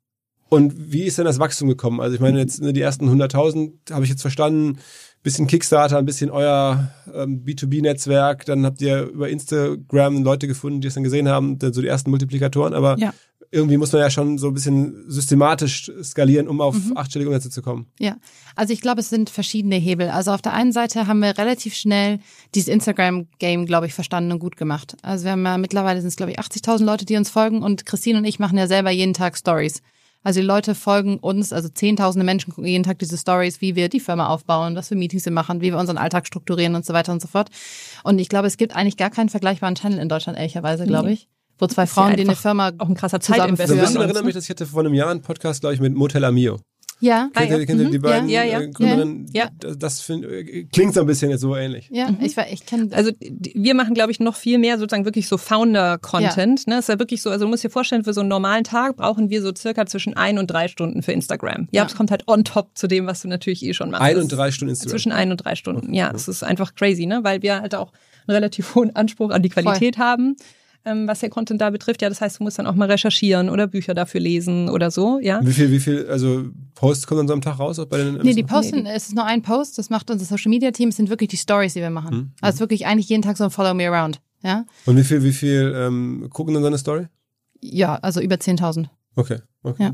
Und wie ist denn das Wachstum gekommen? Also ich meine, jetzt die ersten 100.000 habe ich jetzt verstanden, bisschen Kickstarter, ein bisschen euer B2B-Netzwerk, dann habt ihr über Instagram Leute gefunden, die es dann gesehen haben, dann so die ersten Multiplikatoren, aber irgendwie muss man ja schon so ein bisschen systematisch skalieren, um auf 8-stellige Umsätze zu kommen. Ja, also ich glaube, es sind verschiedene Hebel. Also auf der einen Seite haben wir relativ schnell dieses Instagram-Game, glaube ich, verstanden und gut gemacht. Also wir haben ja mittlerweile sind es, glaube ich, 80.000 Leute, die uns folgen und Christine und ich machen ja selber jeden Tag Stories. Also die Leute folgen uns, also Zehntausende Menschen gucken jeden Tag diese Stories, wie wir die Firma aufbauen, was für Meetings wir machen, wie wir unseren Alltag strukturieren und so weiter und so fort. Und ich glaube, es gibt eigentlich gar keinen vergleichbaren Channel in Deutschland, ehrlicherweise, glaube ich. Wo zwei Frauen, die eine Firma auch ein krasser Zeitinvestment. Also ich erinnere mich, dass ich hatte vor einem Jahr einen Podcast, glaube ich, mit Motel Amio. Ja. Kennt ihr die beiden Gründerinnen? Ja. Das klingt so ein bisschen jetzt so ähnlich. Ja, ich kenne. Also wir machen, glaube ich, noch viel mehr sozusagen wirklich so Founder-Content. Ne? Es ist ja wirklich so, also du musst dir vorstellen, für so einen normalen Tag brauchen wir so circa zwischen 1 und 3 Stunden für Instagram. Ja, es kommt halt on top zu dem, was du natürlich schon machst. 1 und 3 Stunden Instagram. Zwischen 1 und 3 Stunden, ja. Das ist einfach crazy, ne? Weil wir halt auch einen relativ hohen Anspruch an die Qualität haben. Was der Content da betrifft. Ja, das heißt, du musst dann auch mal recherchieren oder Bücher dafür lesen oder so, ja. Wie viel, also Posts kommen dann so am Tag raus? Auch bei den die posten, es ist nur ein Post, das macht unser Social Media Team, es sind wirklich die Stories, die wir machen. Also es ist wirklich eigentlich jeden Tag so ein Follow me around, ja. Und wie viel gucken dann so eine Story? Ja, also über 10.000. Okay. Ja.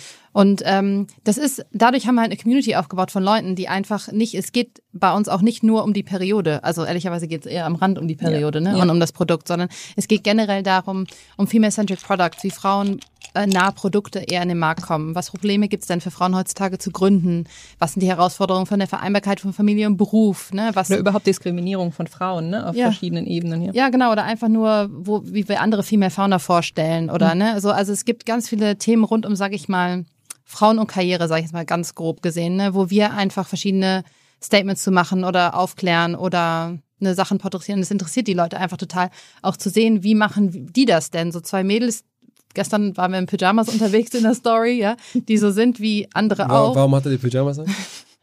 Und dadurch haben wir halt eine Community aufgebaut von Leuten, die einfach nicht, es geht bei uns auch nicht nur um die Periode, also ehrlicherweise geht es eher am Rand um die Periode und um das Produkt, sondern es geht generell darum, um Female-Centric Products, wie Frauen nahe Produkte eher in den Markt kommen. Was Probleme gibt es denn für Frauen heutzutage zu gründen? Was sind die Herausforderungen von der Vereinbarkeit von Familie und Beruf? Ne? Oder überhaupt Diskriminierung von Frauen, ne? Auf verschiedenen Ebenen. Ja, genau, oder einfach nur, wie wir andere Female Founder vorstellen oder ne? Also es gibt ganz viele Themen rund um, sag ich mal, Frauen und Karriere, sage ich jetzt mal ganz grob gesehen, ne? Wo wir einfach verschiedene Statements zu machen oder aufklären oder eine Sachen porträtieren. Das interessiert die Leute einfach total, auch zu sehen, wie machen die das denn? So zwei Mädels, gestern waren wir in Pyjamas unterwegs in der Story, ja, die so sind wie andere auch. Warum hat er die Pyjamas an?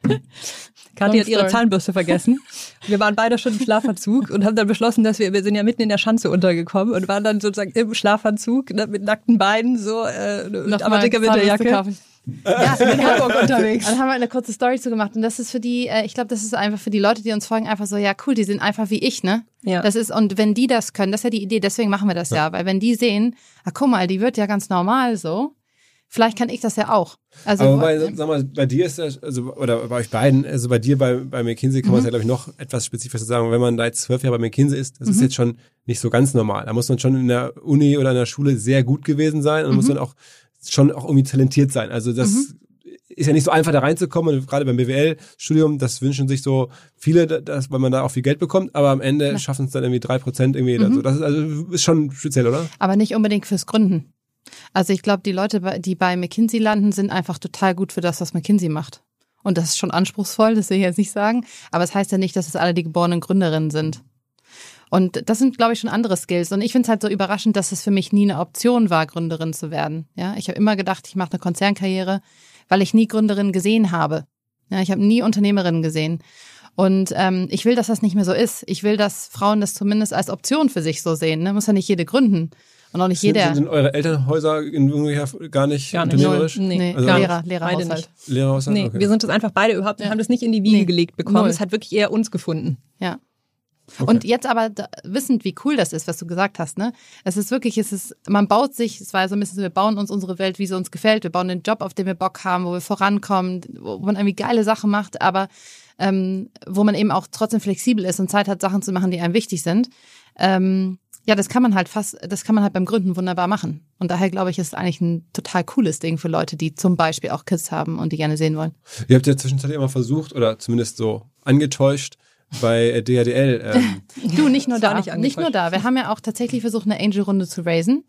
Kathi hat ihre Zahnbürste vergessen. Wir waren beide schon im Schlafanzug und haben dann beschlossen, dass wir sind ja mitten in der Schanze untergekommen und waren dann sozusagen im Schlafanzug mit nackten Beinen, so, aber dicker Winterjacke. Ja, in Hamburg unterwegs. Dann haben wir eine kurze Story zu gemacht und das ist für die, ich glaube, das ist einfach für die Leute, die uns folgen, einfach so, ja cool, die sind einfach wie ich, ne? Ja. Das ist, und wenn die das können, das ist ja die Idee, deswegen machen wir das ja, weil wenn die sehen, guck mal, die wird ja ganz normal so, vielleicht kann ich das ja auch. Also, aber sag mal, bei dir ist das, also, oder bei euch beiden, also bei dir bei McKinsey kann man es ja, glaube ich, noch etwas spezifischer sagen. Wenn man da jetzt 12 Jahre bei McKinsey ist, das ist jetzt schon nicht so ganz normal. Da muss man schon in der Uni oder in der Schule sehr gut gewesen sein und muss dann auch schon irgendwie talentiert sein. Also das ist ja nicht so einfach da reinzukommen und gerade beim BWL-Studium, das wünschen sich so viele, weil man da auch viel Geld bekommt, aber am Ende schaffen es dann irgendwie 3% irgendwie. Also das ist schon speziell, oder? Aber nicht unbedingt fürs Gründen. Also ich glaube, die Leute, die bei McKinsey landen, sind einfach total gut für das, was McKinsey macht. Und das ist schon anspruchsvoll, das will ich jetzt nicht sagen. Aber es heißt ja nicht, dass es alle die geborenen Gründerinnen sind. Und das sind, glaube ich, schon andere Skills. Und ich finde es halt so überraschend, dass es für mich nie eine Option war, Gründerin zu werden. Ja, ich habe immer gedacht, ich mache eine Konzernkarriere, weil ich nie Gründerin gesehen habe. Ja, ich habe nie Unternehmerinnen gesehen. Und ich will, dass das nicht mehr so ist. Ich will, dass Frauen das zumindest als Option für sich so sehen. Ne? Muss ja nicht jede gründen. Und auch nicht jeder. Sind eure Elternhäuser gar nicht unternehmerisch? Nee, also Lehrerhaushalt. Lehrerhaushalt? Nee, okay. wir sind das einfach beide überhaupt, wir haben das nicht in die Wiege gelegt bekommen. Es hat wirklich eher uns gefunden. Ja. Okay. Und jetzt aber wissend, wie cool das ist, was du gesagt hast, ne? Es ist wirklich, man baut sich, es war so ein bisschen so, wir bauen uns unsere Welt, wie sie uns gefällt. Wir bauen den Job, auf den wir Bock haben, wo wir vorankommen, wo man irgendwie geile Sachen macht, aber wo man eben auch trotzdem flexibel ist und Zeit hat, Sachen zu machen, die einem wichtig sind. Ja, das kann man halt beim Gründen wunderbar machen. Und daher glaube ich, ist es eigentlich ein total cooles Ding für Leute, die zum Beispiel auch Kids haben und die gerne sehen wollen. Ihr habt ja zwischenzeitlich immer versucht, oder zumindest so angetäuscht, bei DHDL. Du, nicht nur da. Wir haben ja auch tatsächlich versucht, eine Angel-Runde zu raisen.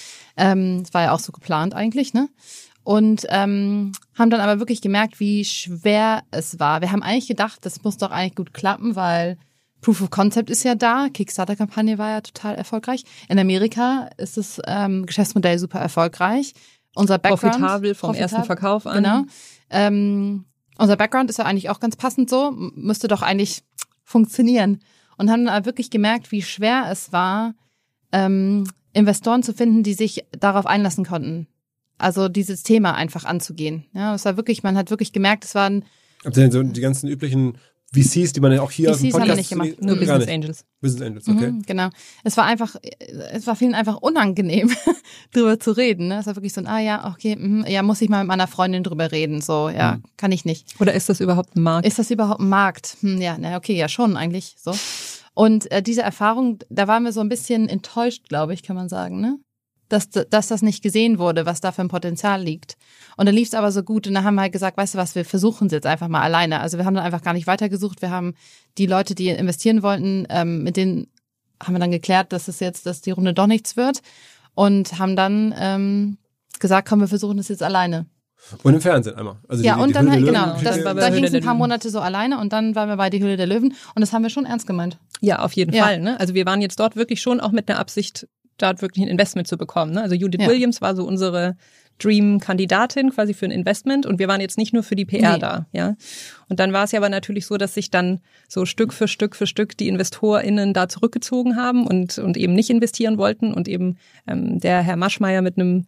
Das war ja auch so geplant eigentlich, ne? Und haben dann aber wirklich gemerkt, wie schwer es war. Wir haben eigentlich gedacht, das muss doch eigentlich gut klappen, weil Proof of Concept ist ja da. Kickstarter-Kampagne war ja total erfolgreich. In Amerika ist das Geschäftsmodell super erfolgreich. Unser Background profitabel vom ersten Verkauf an. Genau. Unser Background ist ja eigentlich auch ganz passend so. Müsste doch eigentlich funktionieren. Und haben dann wirklich gemerkt, wie schwer es war, Investoren zu finden, die sich darauf einlassen konnten. Also dieses Thema einfach anzugehen. Ja, es war wirklich, man hat wirklich gemerkt, es waren. Habt ihr denn so die ganzen üblichen VCs, die man ja auch hier VCs auf dem Podcast... haben wir nicht gemacht, nur Business Angels. Business Angels, okay. Genau. Es war vielen einfach unangenehm, drüber zu reden. Ne? Es war wirklich so ein, muss ich mal mit meiner Freundin drüber reden. So, ja, kann ich nicht. Oder ist das überhaupt ein Markt? Ist das überhaupt ein Markt? Ja, schon eigentlich so. Und diese Erfahrung, da waren wir so ein bisschen enttäuscht, glaube ich, kann man sagen, ne? Dass das nicht gesehen wurde, was da für ein Potenzial liegt. Und dann lief es aber so gut und dann haben wir halt gesagt, weißt du was, wir versuchen es jetzt einfach mal alleine. Also wir haben dann einfach gar nicht weitergesucht. Wir haben die Leute, die investieren wollten, mit denen haben wir dann geklärt, dass die Runde doch nichts wird und haben dann gesagt, komm, wir versuchen es jetzt alleine. Und im Fernsehen einmal. Also ja, und dann halt, genau, da ging es ein paar Löwen. Monate so alleine und dann waren wir bei die Höhle der Löwen und das haben wir schon ernst gemeint. Ja, auf jeden Fall. Ne? Also wir waren jetzt dort wirklich schon auch mit einer Absicht, dort wirklich ein Investment zu bekommen. Ne? Also Judith Williams war so unsere Dream-Kandidatin quasi für ein Investment und wir waren jetzt nicht nur für die PR da. Ja. Und dann war es ja aber natürlich so, dass sich dann so Stück für Stück die InvestorInnen da zurückgezogen haben und eben nicht investieren wollten und eben der Herr Maschmeyer mit einer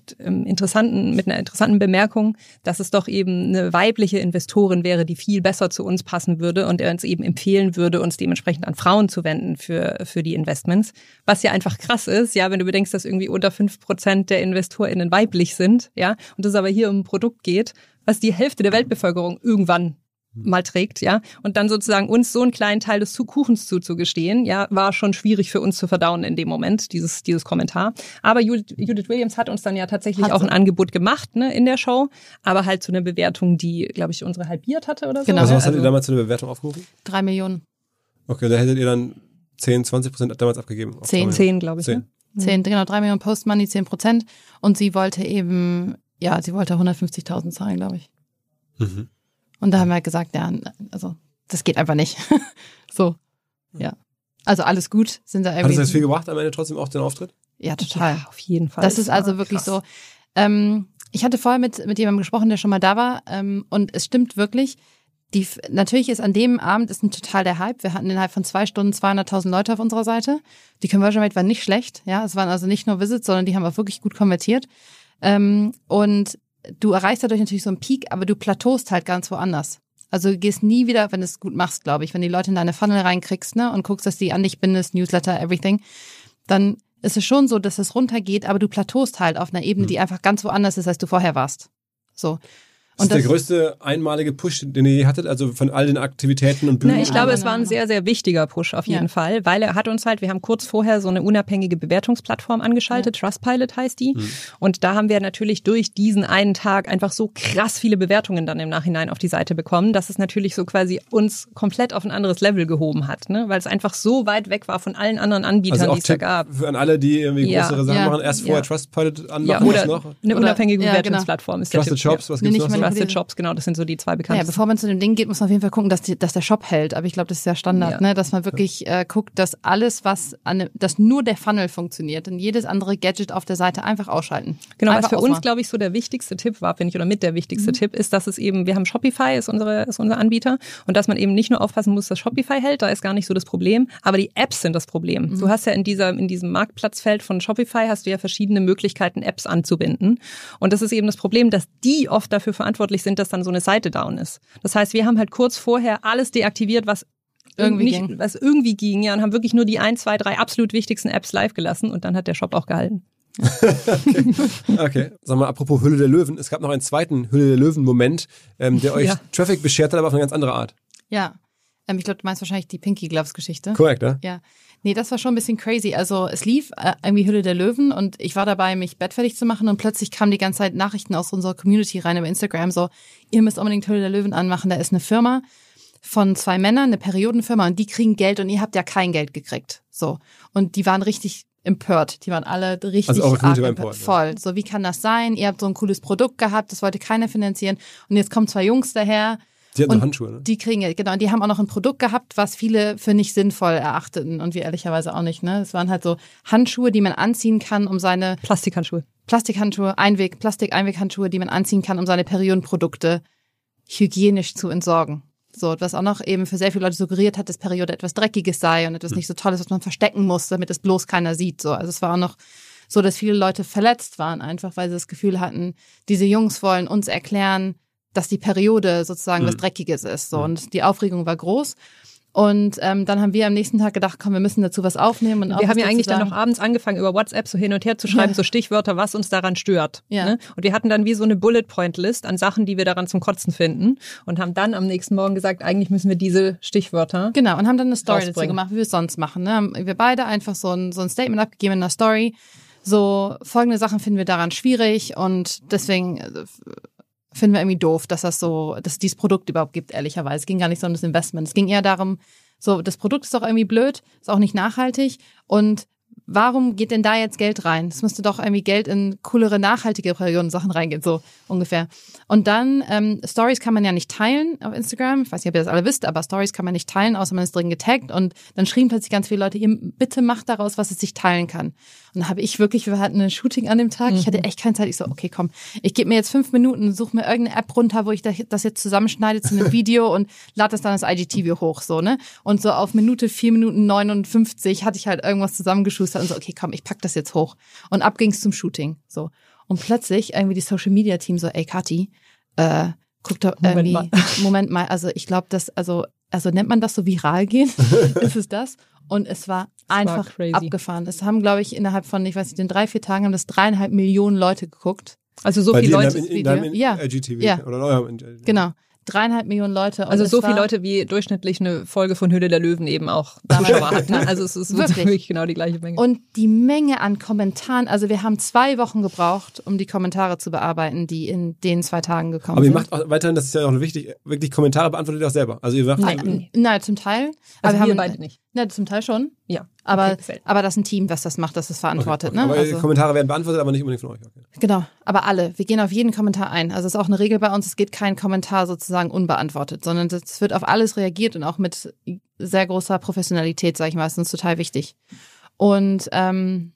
interessanten Bemerkung, dass es doch eben eine weibliche Investorin wäre, die viel besser zu uns passen würde und er uns eben empfehlen würde, uns dementsprechend an Frauen zu wenden für die Investments. Was ja einfach krass ist, ja, wenn du bedenkst, dass irgendwie unter 5% der InvestorInnen weiblich sind, ja, und es aber hier um ein Produkt geht, was die Hälfte der Weltbevölkerung irgendwann mal trägt, ja, und dann sozusagen uns so einen kleinen Teil des Kuchens zuzugestehen, ja, war schon schwierig für uns zu verdauen in dem Moment, dieses Kommentar. Aber Judith Williams hat uns dann ja tatsächlich auch ein Angebot gemacht, ne, in der Show, aber halt zu einer Bewertung, die, glaube ich, unsere halbiert hatte oder so. Genau. Also was hattet ihr damals zu einer Bewertung aufgerufen? 3 Millionen. Okay, da hättet ihr dann 10-20% damals abgegeben. 10, glaube ich. 10. Ne? 10, genau, 3 Millionen Post-Money, 10%. Und sie wollte eben, 150.000 zahlen, glaube ich. Mhm. Und da haben wir halt gesagt, ja, also das geht einfach nicht. So, ja. Also alles gut, sind da irgendwie. Hat es das viel gebracht am Ende trotzdem auch den Auftritt? Ja, total. Ja, auf jeden Fall. Das ist also wirklich krass. so. Ich hatte vorher mit jemandem gesprochen, der schon mal da war, und es stimmt wirklich. Natürlich ist an dem Abend ein total der Hype. Wir hatten innerhalb von 2 Stunden 200.000 Leute auf unserer Seite. Die Conversion Rate war nicht schlecht. Ja, es waren also nicht nur Visits, sondern die haben auch wirklich gut konvertiert. Und du erreichst dadurch natürlich so einen Peak, aber du plateaust halt ganz woanders. Also du gehst nie wieder, wenn du es gut machst, glaube ich, wenn die Leute in deine Funnel reinkriegst, ne, und guckst, dass die an dich bindest, Newsletter, everything, dann ist es schon so, dass es runtergeht, aber du plateaust halt auf einer Ebene, die einfach ganz woanders ist, als du vorher warst. So. Das ist der größte einmalige Push, den ihr je hattet, also von all den Aktivitäten und Bühnen? Ich glaube, es war ein sehr, sehr wichtiger Push auf jeden Fall, weil er hat uns wir haben kurz vorher so eine unabhängige Bewertungsplattform angeschaltet, Trustpilot heißt die. Und da haben wir natürlich durch diesen einen Tag einfach so krass viele Bewertungen dann im Nachhinein auf die Seite bekommen, dass es natürlich so quasi uns komplett auf ein anderes Level gehoben hat, ne? Weil es einfach so weit weg war von allen anderen Anbietern, die es da gab. Für an alle, die irgendwie größere Sachen machen, erst vorher Trustpilot anmachen, oder noch? Eine unabhängige Bewertungsplattform ist der Trusted Tipp. Shops, was gibt's noch? Trusted Shops, genau, das sind so die zwei bekanntesten. Ja, bevor man zu dem Ding geht, muss man auf jeden Fall gucken, dass der Shop hält. Aber ich glaube, das ist ja Standard, ne? Dass man wirklich guckt, dass alles, dass nur der Funnel funktioniert und jedes andere Gadget auf der Seite einfach ausschalten. Genau, einfach was für uns, glaube ich, so der wichtigste Tipp war, finde ich, oder mit der wichtigste Tipp ist, dass es eben, wir haben Shopify, ist unser Anbieter, und dass man eben nicht nur aufpassen muss, dass Shopify hält, da ist gar nicht so das Problem, aber die Apps sind das Problem. Du hast ja in diesem Marktplatzfeld von Shopify hast du ja verschiedene Möglichkeiten, Apps anzubinden. Und das ist eben das Problem, dass die oft dafür verantwortlich sind, dass dann so eine Seite down ist. Das heißt, wir haben halt kurz vorher alles deaktiviert, was irgendwie ging, ja, und haben wirklich nur die 1, 2, 3 absolut wichtigsten Apps live gelassen und dann hat der Shop auch gehalten. Okay. Sag mal, apropos Hülle der Löwen, es gab noch einen zweiten Hülle der Löwen-Moment, der euch Traffic beschert hat, aber auf eine ganz andere Art. Ja. Ich glaube, du meinst wahrscheinlich die Pinky Gloves-Geschichte. Korrekt, ne? Ja. Nee, das war schon ein bisschen crazy. Also es lief irgendwie Hülle der Löwen und ich war dabei, mich bettfertig zu machen und plötzlich kamen die ganze Zeit Nachrichten aus unserer Community rein über Instagram, so, ihr müsst unbedingt Hülle der Löwen anmachen, da ist eine Firma von 2 Männern, eine Periodenfirma, und die kriegen Geld und ihr habt ja kein Geld gekriegt. So. Und die waren richtig empört. Die waren alle richtig also eure Community war empört. Voll. So, wie kann das sein? Ihr habt so ein cooles Produkt gehabt, das wollte keiner finanzieren und jetzt kommen 2 Jungs daher. Die hatten so Handschuhe, ne? Die kriegen Geld, genau. Und die haben auch noch ein Produkt gehabt, was viele für nicht sinnvoll erachteten und wir ehrlicherweise auch nicht, ne? Es waren halt so Handschuhe, die man anziehen kann, um seine Plastikhandschuhe, Plastik-Einweghandschuhe, die man anziehen kann, um seine Periodenprodukte hygienisch zu entsorgen. So, was auch noch eben für sehr viele Leute suggeriert hat, dass Periode etwas Dreckiges sei und etwas nicht so Tolles, was man verstecken muss, damit es bloß keiner sieht. So, also es war auch noch so, dass viele Leute verletzt waren, einfach weil sie das Gefühl hatten, diese Jungs wollen uns erklären, dass die Periode sozusagen was Dreckiges ist. So, und die Aufregung war groß. Und dann haben wir am nächsten Tag gedacht, komm, wir müssen dazu was aufnehmen. Und wir haben ja eigentlich dann noch abends angefangen, über WhatsApp so hin und her zu schreiben, so Stichwörter, was uns daran stört. Ja. Ne? Und wir hatten dann wie so eine Bullet-Point-List an Sachen, die wir daran zum Kotzen finden. Und haben dann am nächsten Morgen gesagt, eigentlich müssen wir diese Stichwörter Genau, und haben dann eine Story dazu gemacht, wie wir es sonst machen. Ne? Haben wir beide einfach so ein Statement abgegeben in einer Story. So, folgende Sachen finden wir daran schwierig und deswegen finden wir irgendwie doof, dass es dieses Produkt überhaupt gibt, ehrlicherweise. Es ging gar nicht so um das Investment. Es ging eher darum, so, das Produkt ist doch irgendwie blöd, ist auch nicht nachhaltig und warum geht denn da jetzt Geld rein? Es müsste doch irgendwie Geld in coolere, nachhaltige Sachen reingehen, so ungefähr. Und dann, Stories kann man ja nicht teilen auf Instagram. Ich weiß nicht, ob ihr das alle wisst, aber Stories kann man nicht teilen, außer man ist drin getaggt. Und dann schrieben plötzlich ganz viele Leute, bitte macht daraus, was es sich teilen kann. Und dann habe ich wirklich, wir hatten ein Shooting an dem Tag, ich hatte echt keine Zeit. Ich so, okay, komm, ich gebe mir jetzt 5 Minuten, suche mir irgendeine App runter, wo ich das jetzt zusammenschneide zu einem Video und lade das dann als IGTV hoch, so, ne? Und so auf 4 Minuten 59 hatte ich halt irgendwas zusammengeschustert und so, okay, komm, ich pack das jetzt hoch. Und ab ging's zum Shooting, so. Und plötzlich irgendwie die Social-Media-Team so, ey, Kathi, guck doch irgendwie, Moment mal, also ich glaube, also nennt man das so viral gehen? Ist es das? Und es war einfach abgefahren. Es haben, glaube ich, innerhalb von, ich weiß nicht, den 3-4 Tagen haben das 3,5 Millionen Leute geguckt. Also so viele Leute. In IGTV oder in eurem Genau. 3,5 Millionen Leute. Und also so viele Leute, wie durchschnittlich eine Folge von Höhle der Löwen eben auch Zuschauer hat. Ne? Also es ist wirklich genau die gleiche Menge. Und die Menge an Kommentaren, also wir haben 2 Wochen gebraucht, um die Kommentare zu bearbeiten, die in den 2 Tagen gekommen sind. Aber ihr macht auch weiterhin, das ist ja auch wichtig, wirklich Kommentare beantwortet ihr auch selber. Also ihr macht Nein, zum Teil. Also wir beide nicht. Ja, zum Teil schon. Ja. Aber das ist ein Team, was das macht, das es verantwortet. Okay. Ne? Aber die Kommentare werden beantwortet, aber nicht unbedingt von euch. Okay. Genau, aber alle. Wir gehen auf jeden Kommentar ein. Also es ist auch eine Regel bei uns, es geht kein Kommentar sozusagen unbeantwortet, sondern es wird auf alles reagiert und auch mit sehr großer Professionalität, sage ich mal. Das ist uns total wichtig. Und dann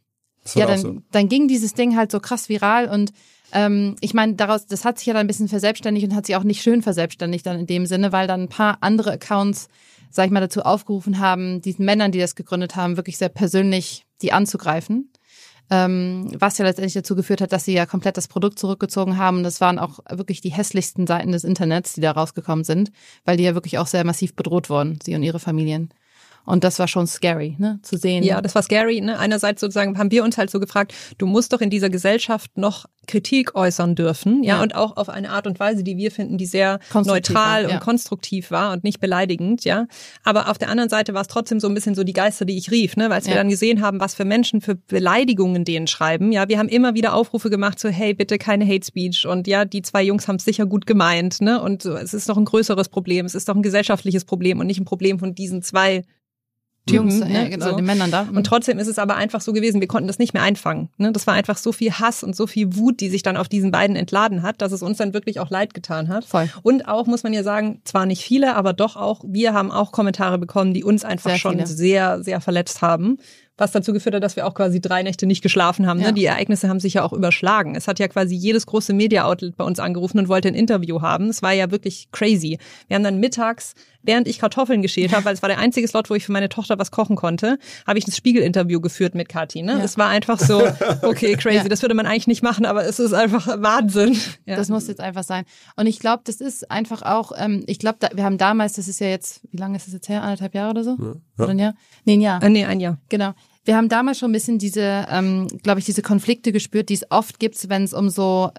ging dieses Ding halt so krass viral und ich meine, das hat sich ja dann ein bisschen verselbstständigt und hat sich auch nicht schön verselbstständigt dann in dem Sinne, weil dann ein paar andere Accounts, sag ich mal, dazu aufgerufen haben, diesen Männern, die das gegründet haben, wirklich sehr persönlich die anzugreifen. Was ja letztendlich dazu geführt hat, dass sie ja komplett das Produkt zurückgezogen haben. Das waren auch wirklich die hässlichsten Seiten des Internets, die da rausgekommen sind, weil die ja wirklich auch sehr massiv bedroht wurden, sie und ihre Familien. Und das war schon scary, ne, zu sehen. Ja, das war scary. Ne? Einerseits sozusagen haben wir uns halt so gefragt, du musst doch in dieser Gesellschaft noch Kritik äußern dürfen, ja, und auch auf eine Art und Weise, die wir finden, die sehr neutral und konstruktiv war und nicht beleidigend, ja. Aber auf der anderen Seite war es trotzdem so ein bisschen so die Geister, die ich rief, ne, weil wir dann gesehen haben, was für Menschen für Beleidigungen denen schreiben. Ja, wir haben immer wieder Aufrufe gemacht, so hey, bitte keine Hate Speech und ja, die 2 Jungs haben es sicher gut gemeint, ne, und so, es ist doch ein größeres Problem, es ist doch ein gesellschaftliches Problem und nicht ein Problem von diesen 2 Jungs, ne? Genau, so. Den Männern da. Und trotzdem ist es aber einfach so gewesen, wir konnten das nicht mehr einfangen. Ne? Das war einfach so viel Hass und so viel Wut, die sich dann auf diesen beiden entladen hat, dass es uns dann wirklich auch leid getan hat. Voll. Und auch, muss man ja sagen, zwar nicht viele, aber doch auch, wir haben auch Kommentare bekommen, die uns einfach schon sehr, sehr verletzt haben. Was dazu geführt hat, dass wir auch quasi 3 Nächte nicht geschlafen haben. Ne? Die Ereignisse haben sich ja auch überschlagen. Es hat ja quasi jedes große Media-Outlet bei uns angerufen und wollte ein Interview haben. Es war ja wirklich crazy. Wir haben dann mittags, während ich Kartoffeln geschält habe, weil es war der einzige Slot, wo ich für meine Tochter was kochen konnte, habe ich ein Spiegel-Interview geführt mit Kathi. Ne? Es war einfach so, okay, crazy. Das würde man eigentlich nicht machen, aber es ist einfach Wahnsinn. Ja. Das muss jetzt einfach sein. Und ich glaube, das ist einfach auch, ich glaube, wir haben damals, das ist ja jetzt, wie lange ist das jetzt her? 1,5 Jahre oder so? Ja. Oder ein Jahr? Nee, ein Jahr. Nee, ein Jahr. Genau. Wir haben damals schon ein bisschen diese, glaube ich, diese Konflikte gespürt, die es oft gibt, wenn es um so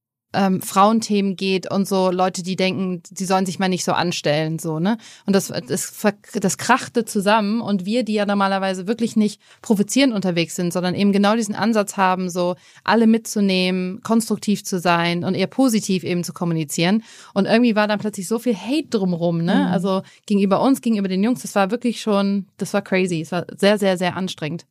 Frauenthemen geht und so Leute, die denken, sie sollen sich mal nicht so anstellen, so, ne? Und das krachte zusammen und wir, die ja normalerweise wirklich nicht provozierend unterwegs sind, sondern eben genau diesen Ansatz haben, so alle mitzunehmen, konstruktiv zu sein und eher positiv eben zu kommunizieren. Und irgendwie war dann plötzlich so viel Hate drumrum, ne? Also gegenüber uns, gegenüber den Jungs, das war wirklich schon, das war crazy. Es war sehr, sehr, sehr anstrengend.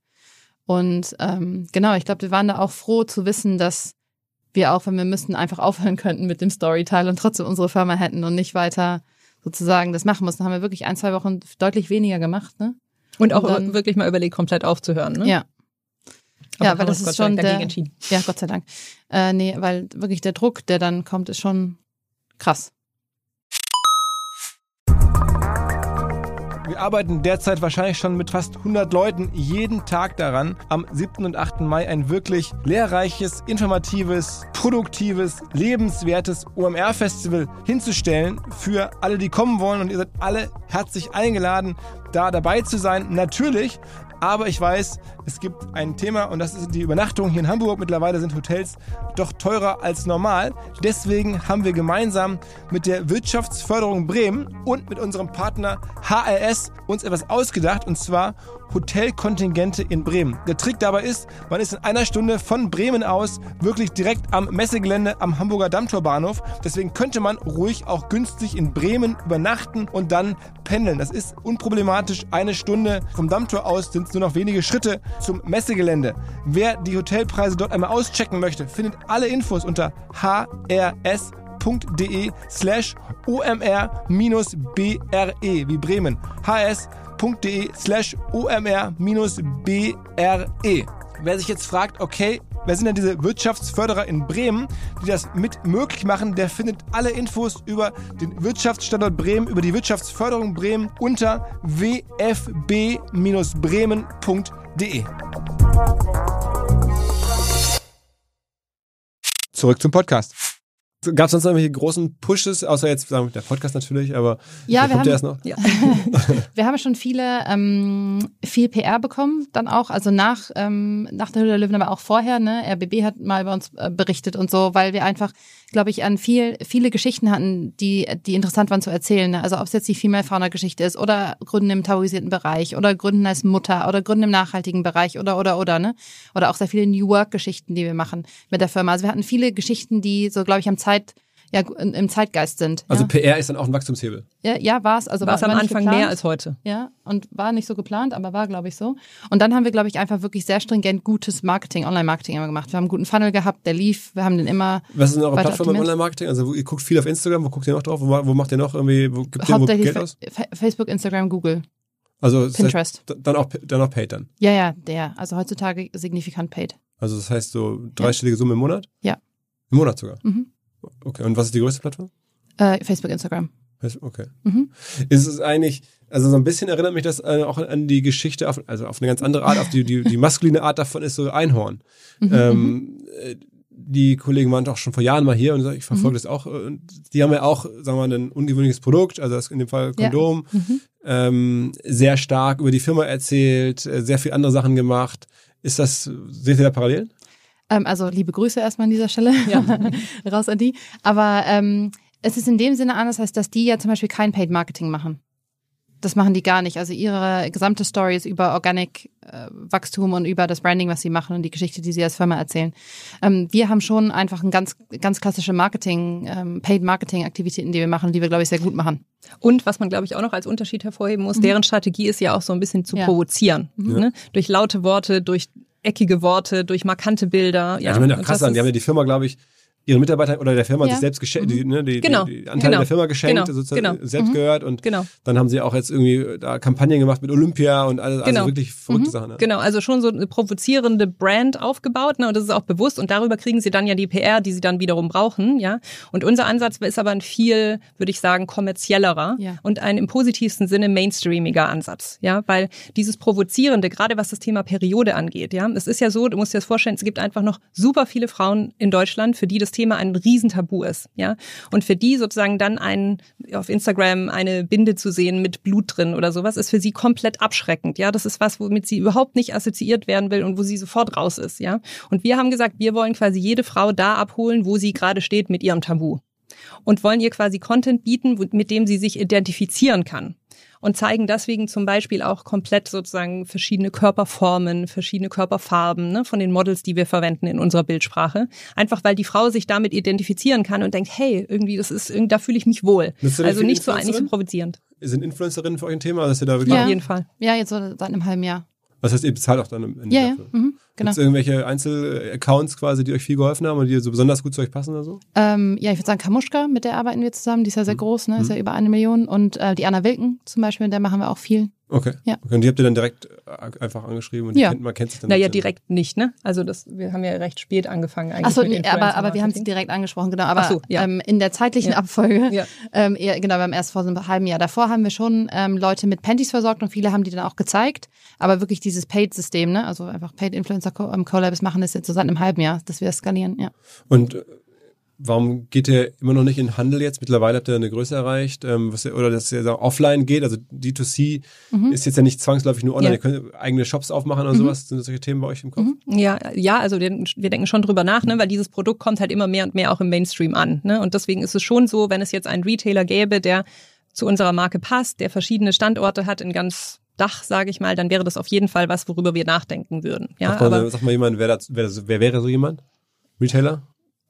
Und genau, ich glaube, wir waren da auch froh zu wissen, dass wir auch, wenn wir müssten, einfach aufhören könnten mit dem Storyteil und trotzdem unsere Firma hätten und nicht weiter sozusagen das machen mussten. Haben wir wirklich 1-2 Wochen deutlich weniger gemacht, ne? Und auch dann, wirklich mal überlegt, komplett aufzuhören, ne? Ja. Aber ja, weil das ist schon dagegen entschieden. Ja, Gott sei Dank. Nee, weil wirklich der Druck, der dann kommt, ist schon krass. Wir arbeiten derzeit wahrscheinlich schon mit fast 100 Leuten jeden Tag daran, am 7. und 8. Mai ein wirklich lehrreiches, informatives, produktives, lebenswertes OMR-Festival hinzustellen für alle, die kommen wollen. Und ihr seid alle herzlich eingeladen, da dabei zu sein. Natürlich, aber ich weiß, es gibt ein Thema und das ist die Übernachtung hier in Hamburg. Mittlerweile sind Hotels doch teurer als normal. Deswegen haben wir gemeinsam mit der Wirtschaftsförderung Bremen und mit unserem Partner HRS uns etwas ausgedacht, und zwar Hotelkontingente in Bremen. Der Trick dabei ist, man ist in einer Stunde von Bremen aus wirklich direkt am Messegelände am Hamburger Dammtorbahnhof. Deswegen könnte man ruhig auch günstig in Bremen übernachten und dann pendeln. Das ist unproblematisch. Eine Stunde vom Dammtor aus sind es nur noch wenige Schritte zum Messegelände. Wer die Hotelpreise dort einmal auschecken möchte, findet alle Infos unter hrs.de/omr-bre wie Bremen. hs.de/omr-bre. Wer sich jetzt fragt, okay, wer sind denn diese Wirtschaftsförderer in Bremen, die das mit möglich machen, der findet alle Infos über den Wirtschaftsstandort Bremen, über die Wirtschaftsförderung Bremen unter wfb-bremen.de. Zurück zum Podcast. Gab es sonst noch irgendwelche großen Pushes, außer jetzt sagen wir, der Podcast natürlich, aber ja, kommt der erst noch? Ja. Wir haben schon viel PR bekommen, dann auch, also nach der Höhle der Löwen, aber auch vorher, ne? RBB hat mal über uns berichtet und so, weil wir einfach, glaube ich, an viele Geschichten hatten, die interessant waren zu erzählen. Ne? Also ob es jetzt die Female-Fauna-Geschichte ist oder Gründen im tabuisierten Bereich oder Gründen als Mutter oder Gründen im nachhaltigen Bereich oder, ne? Oder auch sehr viele New Work-Geschichten, die wir machen mit der Firma. Also wir hatten viele Geschichten, die so, glaube ich, im Zeitgeist sind. Also ja. PR ist dann auch ein Wachstumshebel. Ja, war es. Also war es am Anfang mehr als heute. Ja, und war nicht so geplant, aber war, glaube ich, so. Und dann haben wir, glaube ich, einfach wirklich sehr stringent gutes Marketing, Online-Marketing immer gemacht. Wir haben einen guten Funnel gehabt, der lief, wir haben den immer. Was ist denn eure Plattform im Online-Marketing? Also ihr guckt viel auf Instagram, wo guckt ihr noch drauf? Wo macht ihr noch irgendwie, wo gibt ihr Geld aus? Facebook, Instagram, Google. Also Pinterest. Das heißt, dann auch paid dann? Ja, also heutzutage signifikant paid. Also das heißt so dreistellige Summe im Monat? Ja. Im Monat sogar? Mhm. Okay, und was ist die größte Plattform? Facebook, Instagram. Okay. Mhm. Ist es eigentlich, also so ein bisschen erinnert mich das auch an die Geschichte, auf eine ganz andere Art, auf die maskuline Art davon ist so Einhorn. die Kollegen waren auch schon vor Jahren mal hier und ich verfolge das auch. Die haben ja auch, sagen wir mal, ein ungewöhnliches Produkt, also das in dem Fall Kondom, sehr stark über die Firma erzählt, sehr viel andere Sachen gemacht. Seht ihr da Parallelen? Also liebe Grüße erstmal an dieser Stelle, raus an die. Aber es ist in dem Sinne anders, als dass die ja zum Beispiel kein Paid Marketing machen. Das machen die gar nicht. Also ihre gesamte Story ist über Organic Wachstum und über das Branding, was sie machen und die Geschichte, die sie als Firma erzählen. Wir haben schon einfach ein ganz klassische Paid Marketing Aktivitäten, die wir machen, die wir, glaube ich, sehr gut machen. Und was man, glaube ich, auch noch als Unterschied hervorheben muss, deren Strategie ist ja auch so ein bisschen zu provozieren. Ne? Durch laute Worte, durch eckige Worte, durch markante Bilder. Ja, ich meine, krass an. Die haben ja die Firma, glaube ich, ihren Mitarbeitern oder der Firma sich selbst geschenkt, die Anteile der Firma geschenkt, sozusagen selbst gehört und dann haben sie auch jetzt irgendwie da Kampagnen gemacht mit Olympia und alles, also wirklich verrückte Sachen. Ne? Genau, also schon so eine provozierende Brand aufgebaut, ne, und das ist auch bewusst und darüber kriegen sie dann ja die PR, die sie dann wiederum brauchen, ja. Und unser Ansatz ist aber ein viel, würde ich sagen, kommerziellerer und ein im positivsten Sinne mainstreamiger Ansatz, ja, weil dieses Provozierende, gerade was das Thema Periode angeht, ja, es ist ja so, du musst dir das vorstellen, es gibt einfach noch super viele Frauen in Deutschland, für die das Thema ein Riesentabu ist, ja. Und für die sozusagen dann auf Instagram eine Binde zu sehen mit Blut drin oder sowas, ist für sie komplett abschreckend, ja. Das ist was, womit sie überhaupt nicht assoziiert werden will und wo sie sofort raus ist, ja. Und wir haben gesagt, wir wollen quasi jede Frau da abholen, wo sie gerade steht mit ihrem Tabu. Und wollen ihr quasi Content bieten, mit dem sie sich identifizieren kann. Und zeigen deswegen zum Beispiel auch komplett sozusagen verschiedene Körperformen, verschiedene Körperfarben, ne, von den Models, die wir verwenden in unserer Bildsprache. Einfach weil die Frau sich damit identifizieren kann und denkt, hey, irgendwie da fühle ich mich wohl. Also nicht so provozierend. Sind Influencerinnen für euch ein Thema? Dass ihr da wirklich auf jeden Fall. Ja, jetzt so seit einem halben Jahr. Das heißt, ihr bezahlt auch dann am Ende dafür? Ja, genau. Gibt es irgendwelche Einzelaccounts quasi, die euch viel geholfen haben und die so besonders gut zu euch passen oder so? Ja, ich würde sagen Kamuschka, mit der arbeiten wir zusammen, die ist ja sehr groß, ne? Ist ja über 1 Million und die Anna Wilken zum Beispiel, mit der machen wir auch viel. Okay. Ja. Und die habt ihr dann direkt einfach angeschrieben und man kennt sich dann. Naja, direkt nicht, ne? Also wir haben ja recht spät angefangen eigentlich. Achso, aber wir haben sie direkt angesprochen, genau. Aber in der zeitlichen Abfolge, genau, wir haben erst vor so einem halben Jahr. Davor haben wir schon Leute mit Panties versorgt und viele haben die dann auch gezeigt. Aber wirklich dieses Paid-System, ne? Also einfach Paid-Influencer-Collabs machen das jetzt so seit einem halben Jahr, dass wir skalieren, ja. Und warum geht ihr immer noch nicht in den Handel jetzt? Mittlerweile habt ihr eine Größe erreicht, oder dass ihr offline geht, also D2C ist jetzt ja nicht zwangsläufig nur online, ihr könnt eigene Shops aufmachen oder sowas. Sind das solche Themen bei euch im Kopf? Ja, also wir denken schon drüber nach, ne, weil dieses Produkt kommt halt immer mehr und mehr auch im Mainstream an, ne? Und deswegen ist es schon so, wenn es jetzt einen Retailer gäbe, der zu unserer Marke passt, der verschiedene Standorte hat in ganz Dach, sage ich mal, dann wäre das auf jeden Fall was, worüber wir nachdenken würden. Ja, sag mal jemand, wer wäre so jemand? Retailer?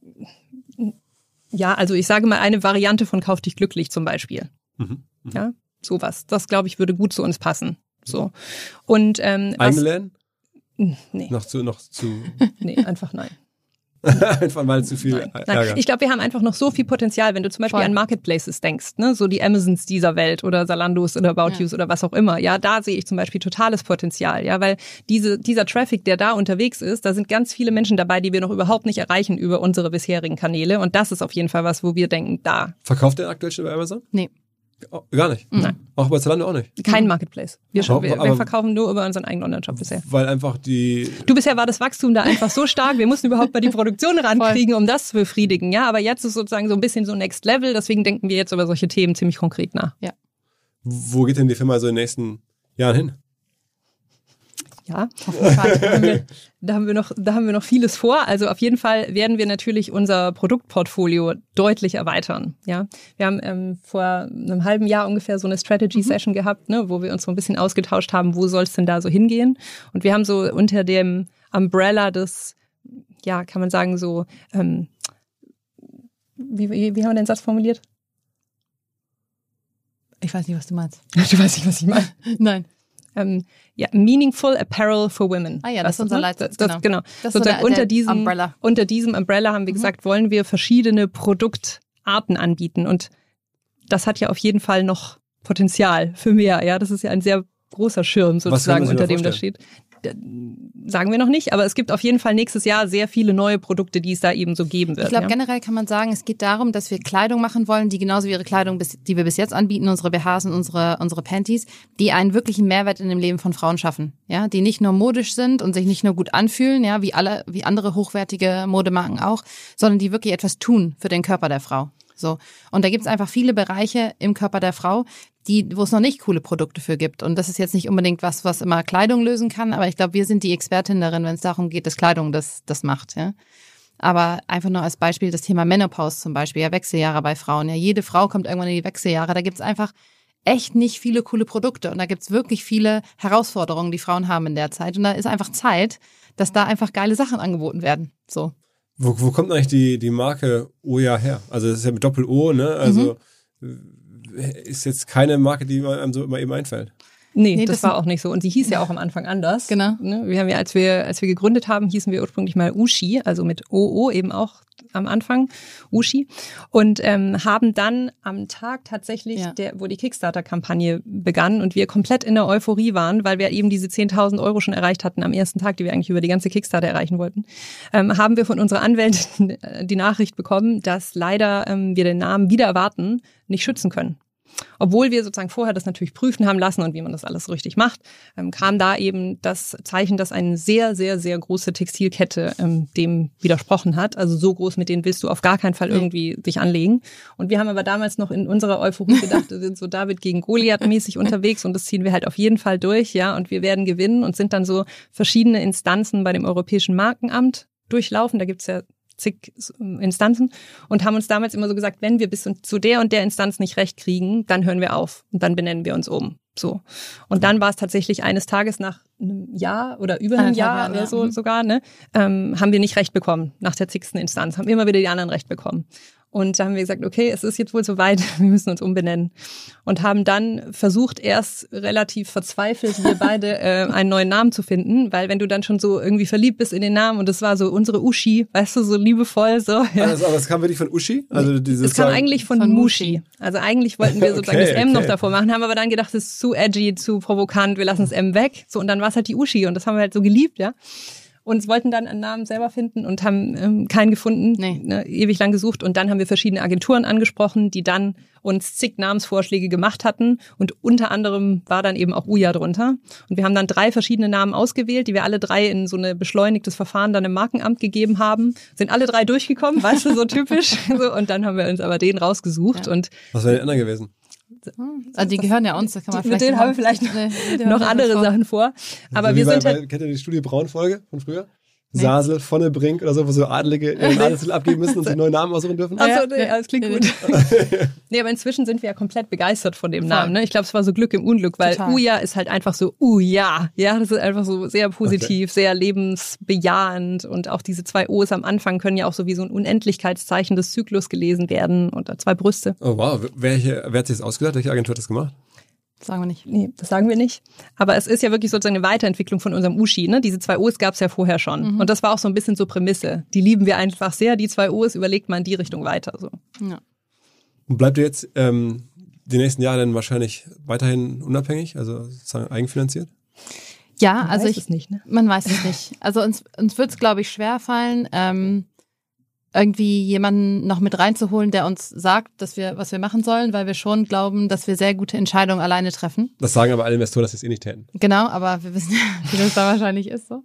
Ja, also ich sage mal eine Variante von Kauf dich glücklich zum Beispiel. Ja, sowas. Das, glaube ich, würde gut zu uns passen. So. Und eigene Läden? Nee. Noch zu. Nee, einfach nein. Einfach mal zu viel Ärger. Nein. Ich glaube, wir haben einfach noch so viel Potenzial, wenn du zum Beispiel an Marketplaces denkst, ne, so die Amazons dieser Welt oder Zalandos oder About Yous oder was auch immer. Ja, da sehe ich zum Beispiel totales Potenzial, ja, weil dieser Traffic, der da unterwegs ist, da sind ganz viele Menschen dabei, die wir noch überhaupt nicht erreichen über unsere bisherigen Kanäle und das ist auf jeden Fall was, wo wir denken, da. Verkauft ihr aktuell schon bei Amazon? Nee. Oh, gar nicht? Nein. Auch bei Zalando auch nicht? Kein Marketplace. Wir verkaufen nur über unseren eigenen Online-Shop bisher. Weil einfach bisher war das Wachstum da einfach so stark, wir mussten überhaupt mal die Produktion rankriegen, um das zu befriedigen. Ja, aber jetzt ist sozusagen so ein bisschen so Next Level, deswegen denken wir jetzt über solche Themen ziemlich konkret nach. Ja. Wo geht denn die Firma so in den nächsten Jahren hin? Ja, auf jeden Fall. Da haben wir noch vieles vor. Also auf jeden Fall werden wir natürlich unser Produktportfolio deutlich erweitern. Ja, wir haben vor einem halben Jahr ungefähr so eine Strategy-Session gehabt, ne, wo wir uns so ein bisschen ausgetauscht haben, wo soll es denn da so hingehen? Und wir haben so unter dem Umbrella des, ja, kann man sagen so, wie haben wir den Satz formuliert? Ich weiß nicht, was du meinst. Du weißt nicht, was ich meine? Nein. Meaningful Apparel for Women. Ah ja, das ist unser Leitsatz, genau. Das so unter diesem Umbrella haben wir gesagt, wollen wir verschiedene Produktarten anbieten und das hat ja auf jeden Fall noch Potenzial für mehr. Ja, das ist ja ein sehr großer Schirm sozusagen, Was kann man sich unter da dem das steht. Sagen wir noch nicht, aber es gibt auf jeden Fall nächstes Jahr sehr viele neue Produkte, die es da eben so geben wird. Ich glaube, generell kann man sagen, es geht darum, dass wir Kleidung machen wollen, die genauso wie ihre Kleidung, die wir bis jetzt anbieten, unsere BHs und unsere Panties, die einen wirklichen Mehrwert in dem Leben von Frauen schaffen. Ja, die nicht nur modisch sind und sich nicht nur gut anfühlen, ja, wie andere hochwertige Modemarken auch, sondern die wirklich etwas tun für den Körper der Frau. So. Und da gibt es einfach viele Bereiche im Körper der Frau, wo es noch nicht coole Produkte für gibt. Und das ist jetzt nicht unbedingt was immer Kleidung lösen kann, aber ich glaube, wir sind die Expertin darin, wenn es darum geht, dass Kleidung das macht, ja. Aber einfach nur als Beispiel das Thema Menopause zum Beispiel, ja, Wechseljahre bei Frauen. Ja, jede Frau kommt irgendwann in die Wechseljahre. Da gibt's einfach echt nicht viele coole Produkte. Und da gibt's wirklich viele Herausforderungen, die Frauen haben in der Zeit. Und da ist einfach Zeit, dass da einfach geile Sachen angeboten werden. So. Wo kommt eigentlich die Marke Oja her? Also das ist ja mit Doppel-O, ne? Also ist jetzt keine Marke, die einem so immer eben einfällt. Nee, das war auch nicht so. Und sie hieß ja auch am Anfang anders. Genau. Wir haben ja, als wir gegründet haben, hießen wir ursprünglich mal Ushi, also mit OO eben auch am Anfang, Ushi. Und haben dann am Tag tatsächlich, wo die Kickstarter-Kampagne begann und wir komplett in der Euphorie waren, weil wir eben diese 10.000 € schon erreicht hatten am ersten Tag, die wir eigentlich über die ganze Kickstarter erreichen wollten, haben wir von unserer Anwältin die Nachricht bekommen, dass leider wir den Namen Wider Erwarten nicht schützen können. Obwohl wir sozusagen vorher das natürlich prüfen haben lassen und wie man das alles richtig macht, kam da eben das Zeichen, dass eine sehr, sehr, sehr große Textilkette dem widersprochen hat. Also so groß, mit denen willst du auf gar keinen Fall irgendwie dich anlegen. Und wir haben aber damals noch in unserer Euphorie gedacht, wir sind so David gegen Goliath mäßig unterwegs und das ziehen wir halt auf jeden Fall durch, ja, und wir werden gewinnen und sind dann so verschiedene Instanzen bei dem Europäischen Markenamt durchlaufen. Da gibt's ja zig Instanzen und haben uns damals immer so gesagt, wenn wir bis zu der und der Instanz nicht recht kriegen, dann hören wir auf und dann benennen wir uns um. So. Und dann war es tatsächlich eines Tages nach einem Jahr oder über einem Jahr oder so sogar, ne, haben wir nicht recht bekommen nach der zigsten Instanz, haben immer wieder die anderen recht bekommen. Und da haben wir gesagt, okay, es ist jetzt wohl soweit, wir müssen uns umbenennen. Und haben dann versucht, erst relativ verzweifelt, wir beide einen neuen Namen zu finden, weil wenn du dann schon so irgendwie verliebt bist in den Namen und das war so unsere Uschi, weißt du, so liebevoll so. Ja. Also, aber es kam wirklich von Uschi? Also es kam eigentlich von Mushi. Also eigentlich wollten wir sozusagen das M noch davor machen, haben aber dann gedacht, das ist zu edgy, zu provokant, wir lassen das M weg. So, und dann war es halt die Uschi und das haben wir halt so geliebt, ja. Und wollten dann einen Namen selber finden und haben keinen gefunden, ne, ewig lang gesucht. Und dann haben wir verschiedene Agenturen angesprochen, die dann uns zig Namensvorschläge gemacht hatten. Und unter anderem war dann eben auch Uja drunter. Und wir haben dann 3 verschiedene Namen ausgewählt, die wir alle 3 in so ein beschleunigtes Verfahren dann im Markenamt gegeben haben. Sind alle 3 durchgekommen, weißt du, so typisch. So, und dann haben wir uns aber den rausgesucht. Ja. Und was wäre der andere gewesen? Also die gehören ja uns, da kann man vielleicht. Mit denen haben wir vielleicht noch andere Sachen vor. Aber also wir sind halt. Kennt ihr die Studie Braun-Folge von früher? Nee. Sasel, Vonnebrink oder so, wo so Adlige ihren Adelstitel abgeben müssen und sich neue Namen aussuchen dürfen. Achso, nee, das klingt gut. Nee, aber inzwischen sind wir ja komplett begeistert von dem Namen. Ne? Ich glaube, es war so Glück im Unglück, weil total. Uja ist halt einfach so Uja. Ja, das ist einfach so sehr positiv, sehr lebensbejahend und auch diese 2 O's am Anfang können ja auch so wie so ein Unendlichkeitszeichen des Zyklus gelesen werden und 2 Brüste. Oh wow, wer hat sich das ausgedacht? Welche Agentur hat das gemacht? Das sagen wir nicht. Nee, das sagen wir nicht. Aber es ist ja wirklich sozusagen eine Weiterentwicklung von unserem Uschi. Ne? Diese 2 O's gab es ja vorher schon. Und das war auch so ein bisschen so Prämisse. Die lieben wir einfach sehr. Die 2 O's überlegt man in die Richtung weiter. So. Ja. Und bleibt ihr jetzt die nächsten Jahre dann wahrscheinlich weiterhin unabhängig, also sozusagen eigenfinanziert? Ja, man also weiß es nicht, ne? Man weiß es nicht. Also uns wird es, glaube ich, schwerfallen, irgendwie jemanden noch mit reinzuholen, der uns sagt, was wir machen sollen, weil wir schon glauben, dass wir sehr gute Entscheidungen alleine treffen. Das sagen aber alle Investoren, dass sie es eh nicht täten. Genau, aber wir wissen ja, wie das da wahrscheinlich ist. So.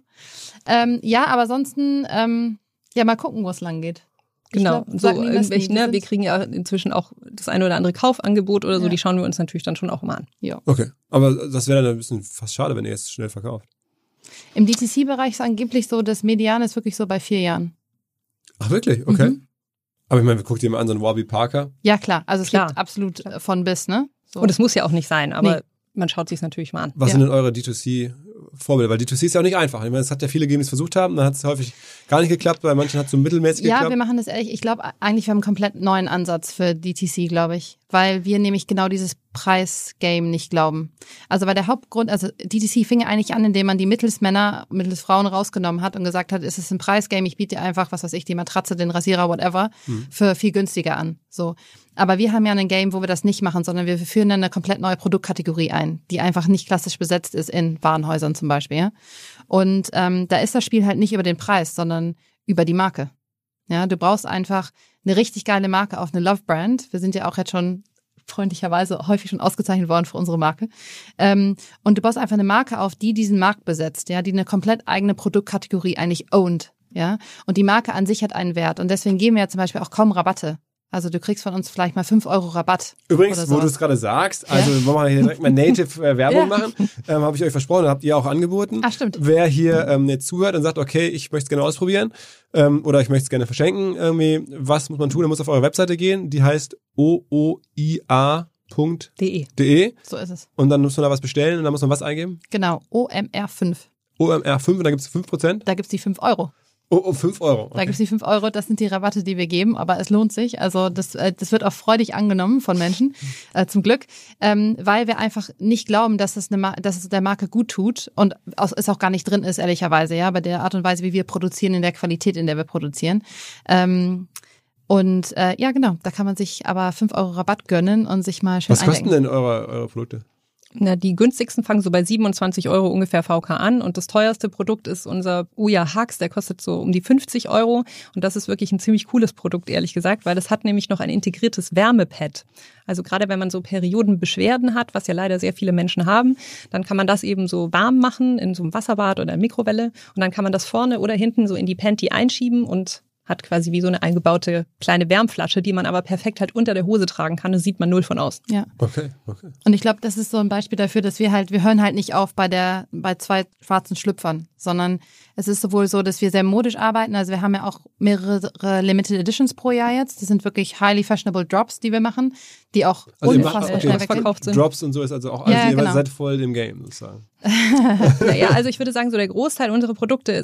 Ja, aber ansonsten, mal gucken, wo es lang geht. Genau, so irgendwelche, ne? Wir kriegen ja inzwischen auch das eine oder andere Kaufangebot oder so, die schauen wir uns natürlich dann schon auch mal an. Ja. Okay, aber das wäre dann ein bisschen fast schade, wenn ihr jetzt schnell verkauft. Im DTC-Bereich ist angeblich so, das Median ist wirklich so bei 4 Jahren. Ach wirklich? Okay. Aber ich meine, guck dir mal an, so einen Warby Parker. Ja, klar. Also es gibt absolut von bis, ne? So. Und es muss ja auch nicht sein, aber man schaut sich es natürlich mal an. Was sind denn eure D2C-Vorbilder? Weil D2C ist ja auch nicht einfach. Ich meine, es hat ja viele gegeben, die es versucht haben, dann hat es häufig gar nicht geklappt, bei manchen hat es so mittelmäßig geklappt. Ja, wir machen das ehrlich. Ich glaube eigentlich, wir haben einen komplett neuen Ansatz für DTC, glaube ich. Weil wir nämlich genau dieses Preisgame nicht glauben. Also weil der Hauptgrund, also DTC fing eigentlich an, indem man die mittels Frauen rausgenommen hat und gesagt hat, es ist ein Preisgame, ich biete dir einfach, was weiß ich, die Matratze, den Rasierer, whatever, für viel günstiger an. So. Aber wir haben ja ein Game, wo wir das nicht machen, sondern wir führen dann eine komplett neue Produktkategorie ein, die einfach nicht klassisch besetzt ist in Warenhäusern zum Beispiel. Ja? Und da ist das Spiel halt nicht über den Preis, sondern über die Marke. Ja, du brauchst einfach eine richtig geile Marke auf eine Love-Brand. Wir sind ja auch jetzt schon freundlicherweise häufig schon ausgezeichnet worden für unsere Marke. Und du baust einfach eine Marke auf, die diesen Markt besetzt, ja, die eine komplett eigene Produktkategorie eigentlich ownt, ja. Und die Marke an sich hat einen Wert. Und deswegen geben wir ja zum Beispiel auch kaum Rabatte. Also du kriegst von uns vielleicht mal 5 € Rabatt. Übrigens, wo du es gerade sagst, also wollen wir hier direkt mal Native Werbung machen, habe ich euch versprochen, habt ihr auch angeboten. Ach, stimmt. Wer hier jetzt zuhört und sagt, okay, ich möchte es gerne ausprobieren oder ich möchte es gerne verschenken, irgendwie, was muss man tun? Er muss auf eure Webseite gehen, die heißt ooia.de. So ist es. Und dann muss man da was bestellen und dann muss man was eingeben? Genau, OMR5. OMR5 und da gibt es 5%? Da gibt's die 5 €. Oh, 5 €. Okay. Da gibt's die 5 €, das sind die Rabatte, die wir geben, aber es lohnt sich. Also das wird auch freudig angenommen von Menschen, zum Glück, weil wir einfach nicht glauben, dass es der Marke gut tut und es auch gar nicht drin ist, ehrlicherweise, ja, bei der Art und Weise, wie wir produzieren, in der Qualität, in der wir produzieren. Und ja, genau, da kann man sich aber 5 € Rabatt gönnen und sich mal schön Was kosten denn eure Produkte? Na, die günstigsten fangen so bei 27 € ungefähr VK an und das teuerste Produkt ist unser Ouya Hux, der kostet so um die 50 € und das ist wirklich ein ziemlich cooles Produkt, ehrlich gesagt, weil das hat nämlich noch ein integriertes Wärmepad. Also gerade wenn man so Periodenbeschwerden hat, was ja leider sehr viele Menschen haben, dann kann man das eben so warm machen in so einem Wasserbad oder Mikrowelle und dann kann man das vorne oder hinten so in die Panty einschieben und hat quasi wie so eine eingebaute kleine Wärmflasche, die man aber perfekt halt unter der Hose tragen kann. Das sieht man null von außen. Ja. Okay. Und ich glaube, das ist so ein Beispiel dafür, dass wir hören halt nicht auf bei 2 schwarzen Schlüpfern, sondern es ist sowohl so, dass wir sehr modisch arbeiten. Also wir haben ja auch mehrere Limited Editions pro Jahr jetzt. Das sind wirklich highly fashionable Drops, die wir machen, die auch unfassbar schnell verkauft sind. Drops und so ist also auch, also ihr seid voll im Game sozusagen. Naja, also ich würde sagen, so der Großteil unserer Produkte,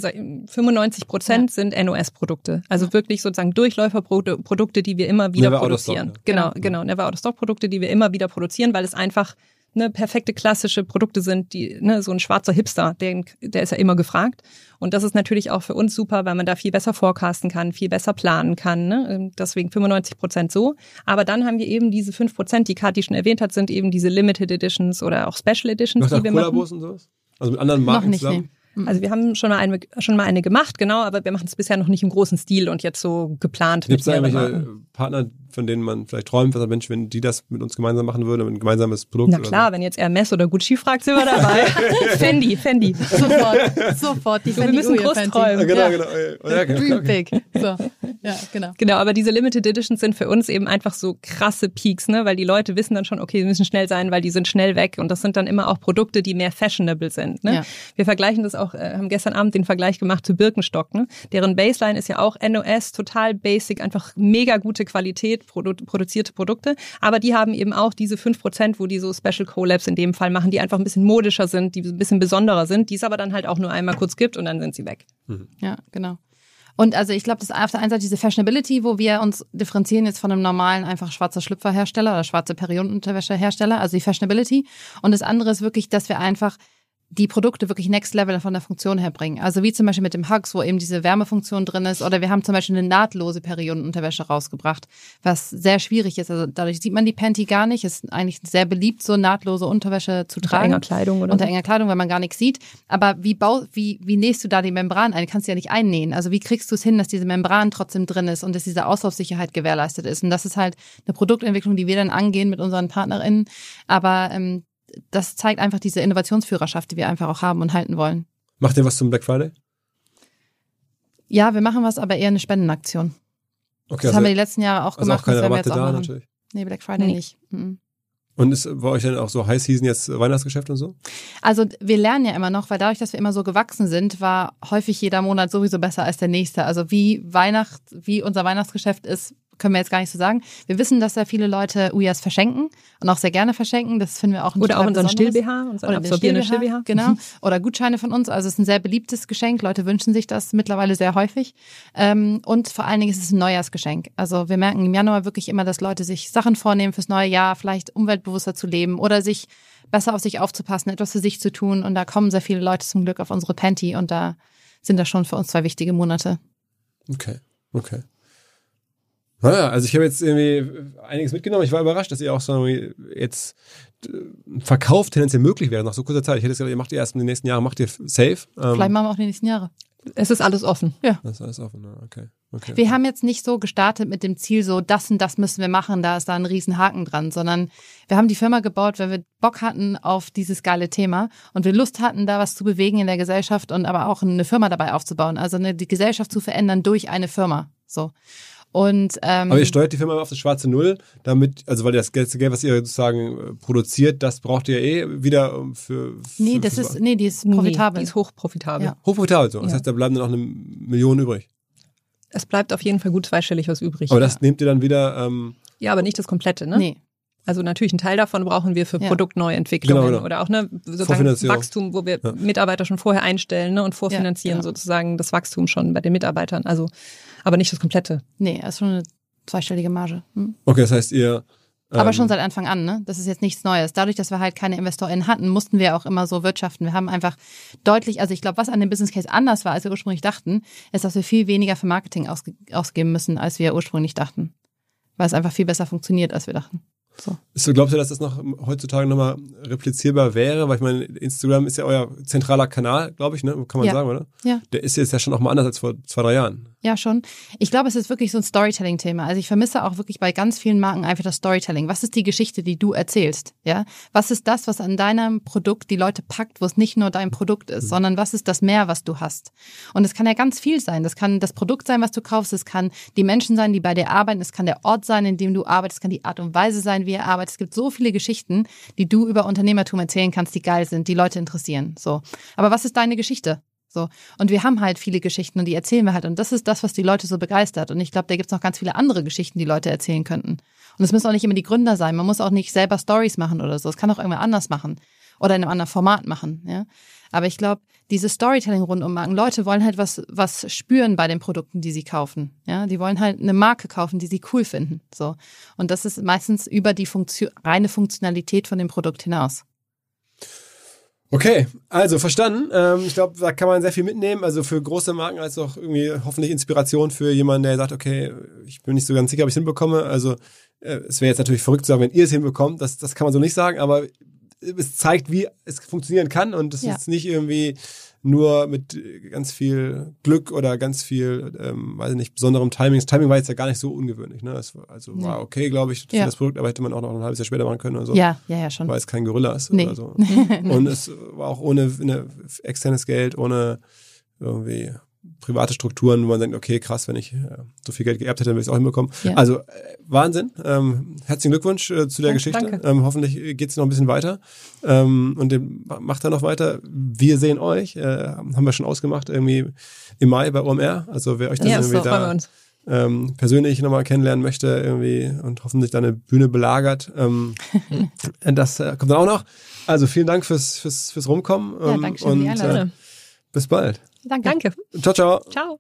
95% sind NOS-Produkte. Also wirklich sozusagen Durchläuferprodukte, die wir immer wieder produzieren. Genau, Never Out of Stock Produkte, die wir immer wieder produzieren, weil es einfach perfekte klassische Produkte sind, die so ein schwarzer Hipster, der ist ja immer gefragt. Und das ist natürlich auch für uns super, weil man da viel besser forecasten kann, viel besser planen kann. Ne? Deswegen 95% so. Aber dann haben wir eben diese 5%, die Kathi schon erwähnt hat, sind eben diese Limited Editions oder auch Special Editions, die wir machen. Kollabos und sowas? Also mit anderen Marken noch nicht, zusammen? Nee. Also wir haben schon mal eine gemacht, genau, aber wir machen es bisher noch nicht im großen Stil und jetzt so geplant. Gibt es da irgendwelche Partner, von denen man vielleicht träumt, was Mensch, wenn die das mit uns gemeinsam machen würden, ein gemeinsames Produkt? Na klar, wenn jetzt Hermes oder Gucci fragt, sind wir dabei. Fendi. Sofort. Die wir müssen groß träumen. Genau. Ja, Dream big. So. Ja, genau. Genau, aber diese Limited Editions sind für uns eben einfach so krasse Peaks, ne, weil die Leute wissen dann schon, okay, sie müssen schnell sein, weil die sind schnell weg und das sind dann immer auch Produkte, die mehr fashionable sind. Ne? Ja. Wir vergleichen das auch, haben gestern Abend den Vergleich gemacht zu Birkenstock, ne? Deren Baseline ist ja auch NOS, total basic, einfach mega gute Qualität, produzierte Produkte, aber die haben eben auch diese 5%, wo die so Special Collabs in dem Fall machen, die einfach ein bisschen modischer sind, die ein bisschen besonderer sind, die es aber dann halt auch nur einmal kurz gibt und dann sind sie weg. Ja, genau. Und also ich glaube, das ist auf der einen Seite diese Fashionability, wo wir uns differenzieren jetzt von einem normalen einfach schwarzer Schlüpferhersteller oder schwarze Periodenunterwäschehersteller, also die Fashionability. Und das andere ist wirklich, dass wir einfach die Produkte wirklich next level von der Funktion her bringen. Also wie zum Beispiel mit dem Hux, wo eben diese Wärmefunktion drin ist, oder wir haben zum Beispiel eine nahtlose Periodenunterwäsche rausgebracht, was sehr schwierig ist. Also dadurch sieht man die Panty gar nicht. Ist eigentlich sehr beliebt, so nahtlose Unterwäsche zu tragen. Unter enger Kleidung oder unter enger Kleidung, weil man gar nichts sieht. Aber wie nähst du da die Membran ein? Kannst du ja nicht einnähen. Also wie kriegst du es hin, dass diese Membran trotzdem drin ist und dass diese Auslaufsicherheit gewährleistet ist? Und das ist halt eine Produktentwicklung, die wir dann angehen mit unseren PartnerInnen. Aber das zeigt einfach diese Innovationsführerschaft, die wir einfach auch haben und halten wollen. Macht ihr was zum Black Friday? Ja, wir machen was, aber eher eine Spendenaktion. Okay, das haben wir die letzten Jahre auch gemacht. Also auch keine das Rabatte wir jetzt auch da machen. natürlich? Nee, Black Friday nicht. Mhm. Und ist bei euch dann auch so High Season jetzt Weihnachtsgeschäft und so? Also wir lernen ja immer noch, weil dadurch, dass wir immer so gewachsen sind, war häufig jeder Monat sowieso besser als der nächste. Also wie unser Weihnachtsgeschäft ist, können wir jetzt gar nicht so sagen. Wir wissen, dass sehr viele Leute Ujas verschenken und auch sehr gerne verschenken. Das finden wir auch ein Oder auch unseren Besonderes. Still-BH, unseren absorbierenden Still-BH. Genau. Oder Gutscheine von uns. Also es ist ein sehr beliebtes Geschenk. Leute wünschen sich das mittlerweile sehr häufig. Und vor allen Dingen ist es ein Neujahrsgeschenk. Also wir merken im Januar wirklich immer, dass Leute sich Sachen vornehmen fürs neue Jahr, vielleicht umweltbewusster zu leben oder sich besser auf sich aufzupassen, etwas für sich zu tun. Und da kommen sehr viele Leute zum Glück auf unsere Panty und da sind das schon für uns 2 wichtige Monate. Okay. Naja, also ich habe jetzt irgendwie einiges mitgenommen. Ich war überrascht, dass ihr auch so jetzt Verkauf tendenziell möglich wäre nach so kurzer Zeit. Ich hätte jetzt gedacht, ihr macht erst in den nächsten Jahren, macht ihr safe. Vielleicht machen wir auch in den nächsten Jahren. Es ist alles offen. Ja. Das ist alles offen, okay. Wir haben jetzt nicht so gestartet mit dem Ziel, so das und das müssen wir machen, da ist da ein riesen Haken dran, sondern wir haben die Firma gebaut, weil wir Bock hatten auf dieses geile Thema und wir Lust hatten, da was zu bewegen in der Gesellschaft und aber auch eine Firma dabei aufzubauen, also die Gesellschaft zu verändern durch eine Firma, so. Und, aber ihr steuert die Firma auf das schwarze Null, damit, also weil das Geld, was ihr sozusagen produziert, das braucht ihr wieder für die ist profitabel. Die ist hochprofitabel. Ja. Hochprofitabel, so. Das heißt, da bleiben dann noch 1 Million übrig. Es bleibt auf jeden Fall gut zweistellig was übrig. Aber das nehmt ihr dann wieder... ja, aber nicht das Komplette, ne? Nee. Also natürlich einen Teil davon brauchen wir für Produktneuentwicklungen genau. oder auch sozusagen Wachstum, wo wir Mitarbeiter schon vorher einstellen, ne, und vorfinanzieren sozusagen das Wachstum schon bei den Mitarbeitern. Also, aber nicht das Komplette. Nee, das ist schon eine zweistellige Marge. Okay, das heißt ihr... aber schon seit Anfang an, ne? Das ist jetzt nichts Neues. Dadurch, dass wir halt keine InvestorInnen hatten, mussten wir auch immer so wirtschaften. Wir haben einfach deutlich, also ich glaube, was an dem Business Case anders war, als wir ursprünglich dachten, ist, dass wir viel weniger für Marketing ausgeben müssen, als wir ursprünglich dachten. Weil es einfach viel besser funktioniert, als wir dachten. So. Glaubst du, dass das noch heutzutage nochmal replizierbar wäre? Weil ich meine, Instagram ist ja euer zentraler Kanal, glaube ich, ne? Kann man sagen, oder? Ja. Der ist jetzt ja schon auch mal anders als vor 2-3 Jahren. Ja, schon. Ich glaube, es ist wirklich so ein Storytelling-Thema. Also ich vermisse auch wirklich bei ganz vielen Marken einfach das Storytelling. Was ist die Geschichte, die du erzählst? Ja? Was ist das, was an deinem Produkt die Leute packt, wo es nicht nur dein Produkt ist, sondern was ist das Mehr, was du hast? Und es kann ja ganz viel sein. Das kann das Produkt sein, was du kaufst. Es kann die Menschen sein, die bei dir arbeiten. Es kann der Ort sein, in dem du arbeitest. Es kann die Art und Weise sein, wie ihr arbeitet. Es gibt so viele Geschichten, die du über Unternehmertum erzählen kannst, die geil sind, die Leute interessieren. So. Aber was ist deine Geschichte? So. Und wir haben halt viele Geschichten und die erzählen wir halt. Und das ist das, was die Leute so begeistert. Und ich glaube, da gibt's noch ganz viele andere Geschichten, die Leute erzählen könnten. Und es müssen auch nicht immer die Gründer sein. Man muss auch nicht selber Stories machen oder so. Es kann auch irgendwer anders machen. Oder in einem anderen Format machen. Ja. Aber ich glaube, dieses Storytelling rund um Marken, Leute wollen halt was spüren bei den Produkten, die sie kaufen. Ja. Die wollen halt eine Marke kaufen, die sie cool finden. So. Und das ist meistens über die reine Funktionalität von dem Produkt hinaus. Okay, also verstanden. Ich glaube, da kann man sehr viel mitnehmen, also für große Marken als auch irgendwie hoffentlich Inspiration für jemanden, der sagt, okay, ich bin nicht so ganz sicher, ob ich es hinbekomme. Also es wäre jetzt natürlich verrückt zu sagen, wenn ihr es hinbekommt, das kann man so nicht sagen, aber es zeigt, wie es funktionieren kann und es ist nicht irgendwie nur mit ganz viel Glück oder ganz viel, weiß ich nicht, besonderem Timing. Das Timing war jetzt ja gar nicht so ungewöhnlich, ne? Das war okay, glaube ich, für das Produkt, aber hätte man auch noch ein halbes Jahr später machen können oder so. Ja, schon. Weil es kein Gorilla ist oder so. Und es war auch ohne externes Geld, ohne irgendwie private Strukturen, wo man denkt, okay, krass, wenn ich so viel Geld geerbt hätte, dann würde ich es auch hinbekommen. Ja. Also Wahnsinn. Herzlichen Glückwunsch zu der Geschichte. Hoffentlich geht es noch ein bisschen weiter. Und macht da noch weiter. Wir sehen euch, haben wir schon ausgemacht, irgendwie im Mai bei OMR. Also wer euch dann irgendwie da persönlich nochmal kennenlernen möchte irgendwie und hoffentlich da eine Bühne belagert. Das kommt dann auch noch. Also vielen Dank fürs Rumkommen. Ja, danke schön für die Einladung. Bis bald. Danke. Ciao, ciao. Ciao.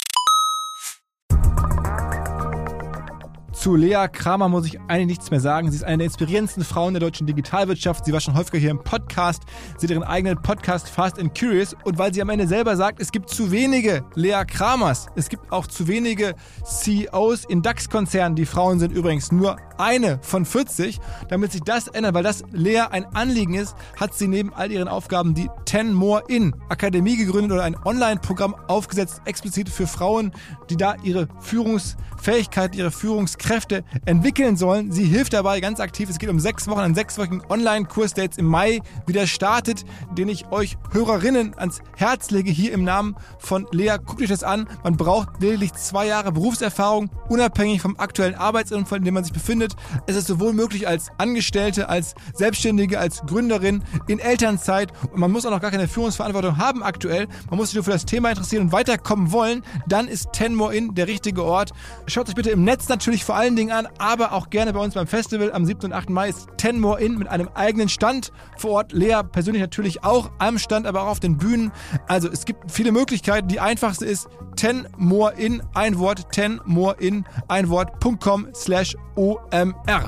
Zu Lea Kramer muss ich eigentlich nichts mehr sagen. Sie ist eine der inspirierendsten Frauen der deutschen Digitalwirtschaft. Sie war schon häufiger hier im Podcast. Sie hat ihren eigenen Podcast Fast and Curious. Und weil sie am Ende selber sagt, es gibt zu wenige Lea Kramers. Es gibt auch zu wenige CEOs in DAX-Konzernen. Die Frauen sind übrigens nur eine von 40. Damit sich das ändert, weil das Lea ein Anliegen ist, hat sie neben all ihren Aufgaben die 10 More In Akademie gegründet oder ein Online-Programm aufgesetzt, explizit für Frauen, die da ihre Führungsfähigkeit, ihre Führungskräfte Kräfte entwickeln sollen. Sie hilft dabei ganz aktiv. Es geht um 6 Wochen, einen 6-wöchigen Online-Kurs, der jetzt im Mai wieder startet, den ich euch Hörerinnen ans Herz lege, hier im Namen von Lea. Guckt euch das an. Man braucht lediglich 2 Jahre Berufserfahrung, unabhängig vom aktuellen Arbeitsumfeld, in dem man sich befindet. Es ist sowohl möglich als Angestellte, als Selbstständige, als Gründerin, in Elternzeit, und man muss auch noch gar keine Führungsverantwortung haben aktuell. Man muss sich nur für das Thema interessieren und weiterkommen wollen. Dann ist 10 More In der richtige Ort. Schaut euch bitte im Netz natürlich vor allen Dingen an, aber auch gerne bei uns beim Festival am 7. und 8. Mai ist 10 More In mit einem eigenen Stand vor Ort. Lea persönlich natürlich auch am Stand, aber auch auf den Bühnen. Also es gibt viele Möglichkeiten. Die einfachste ist 10 More In, ein Wort, 10 More In, ein Wort.com/OMR.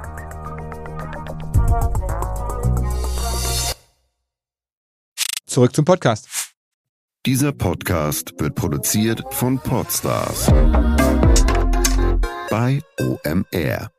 Zurück zum Podcast. Dieser Podcast wird produziert von Podstars bei OMR.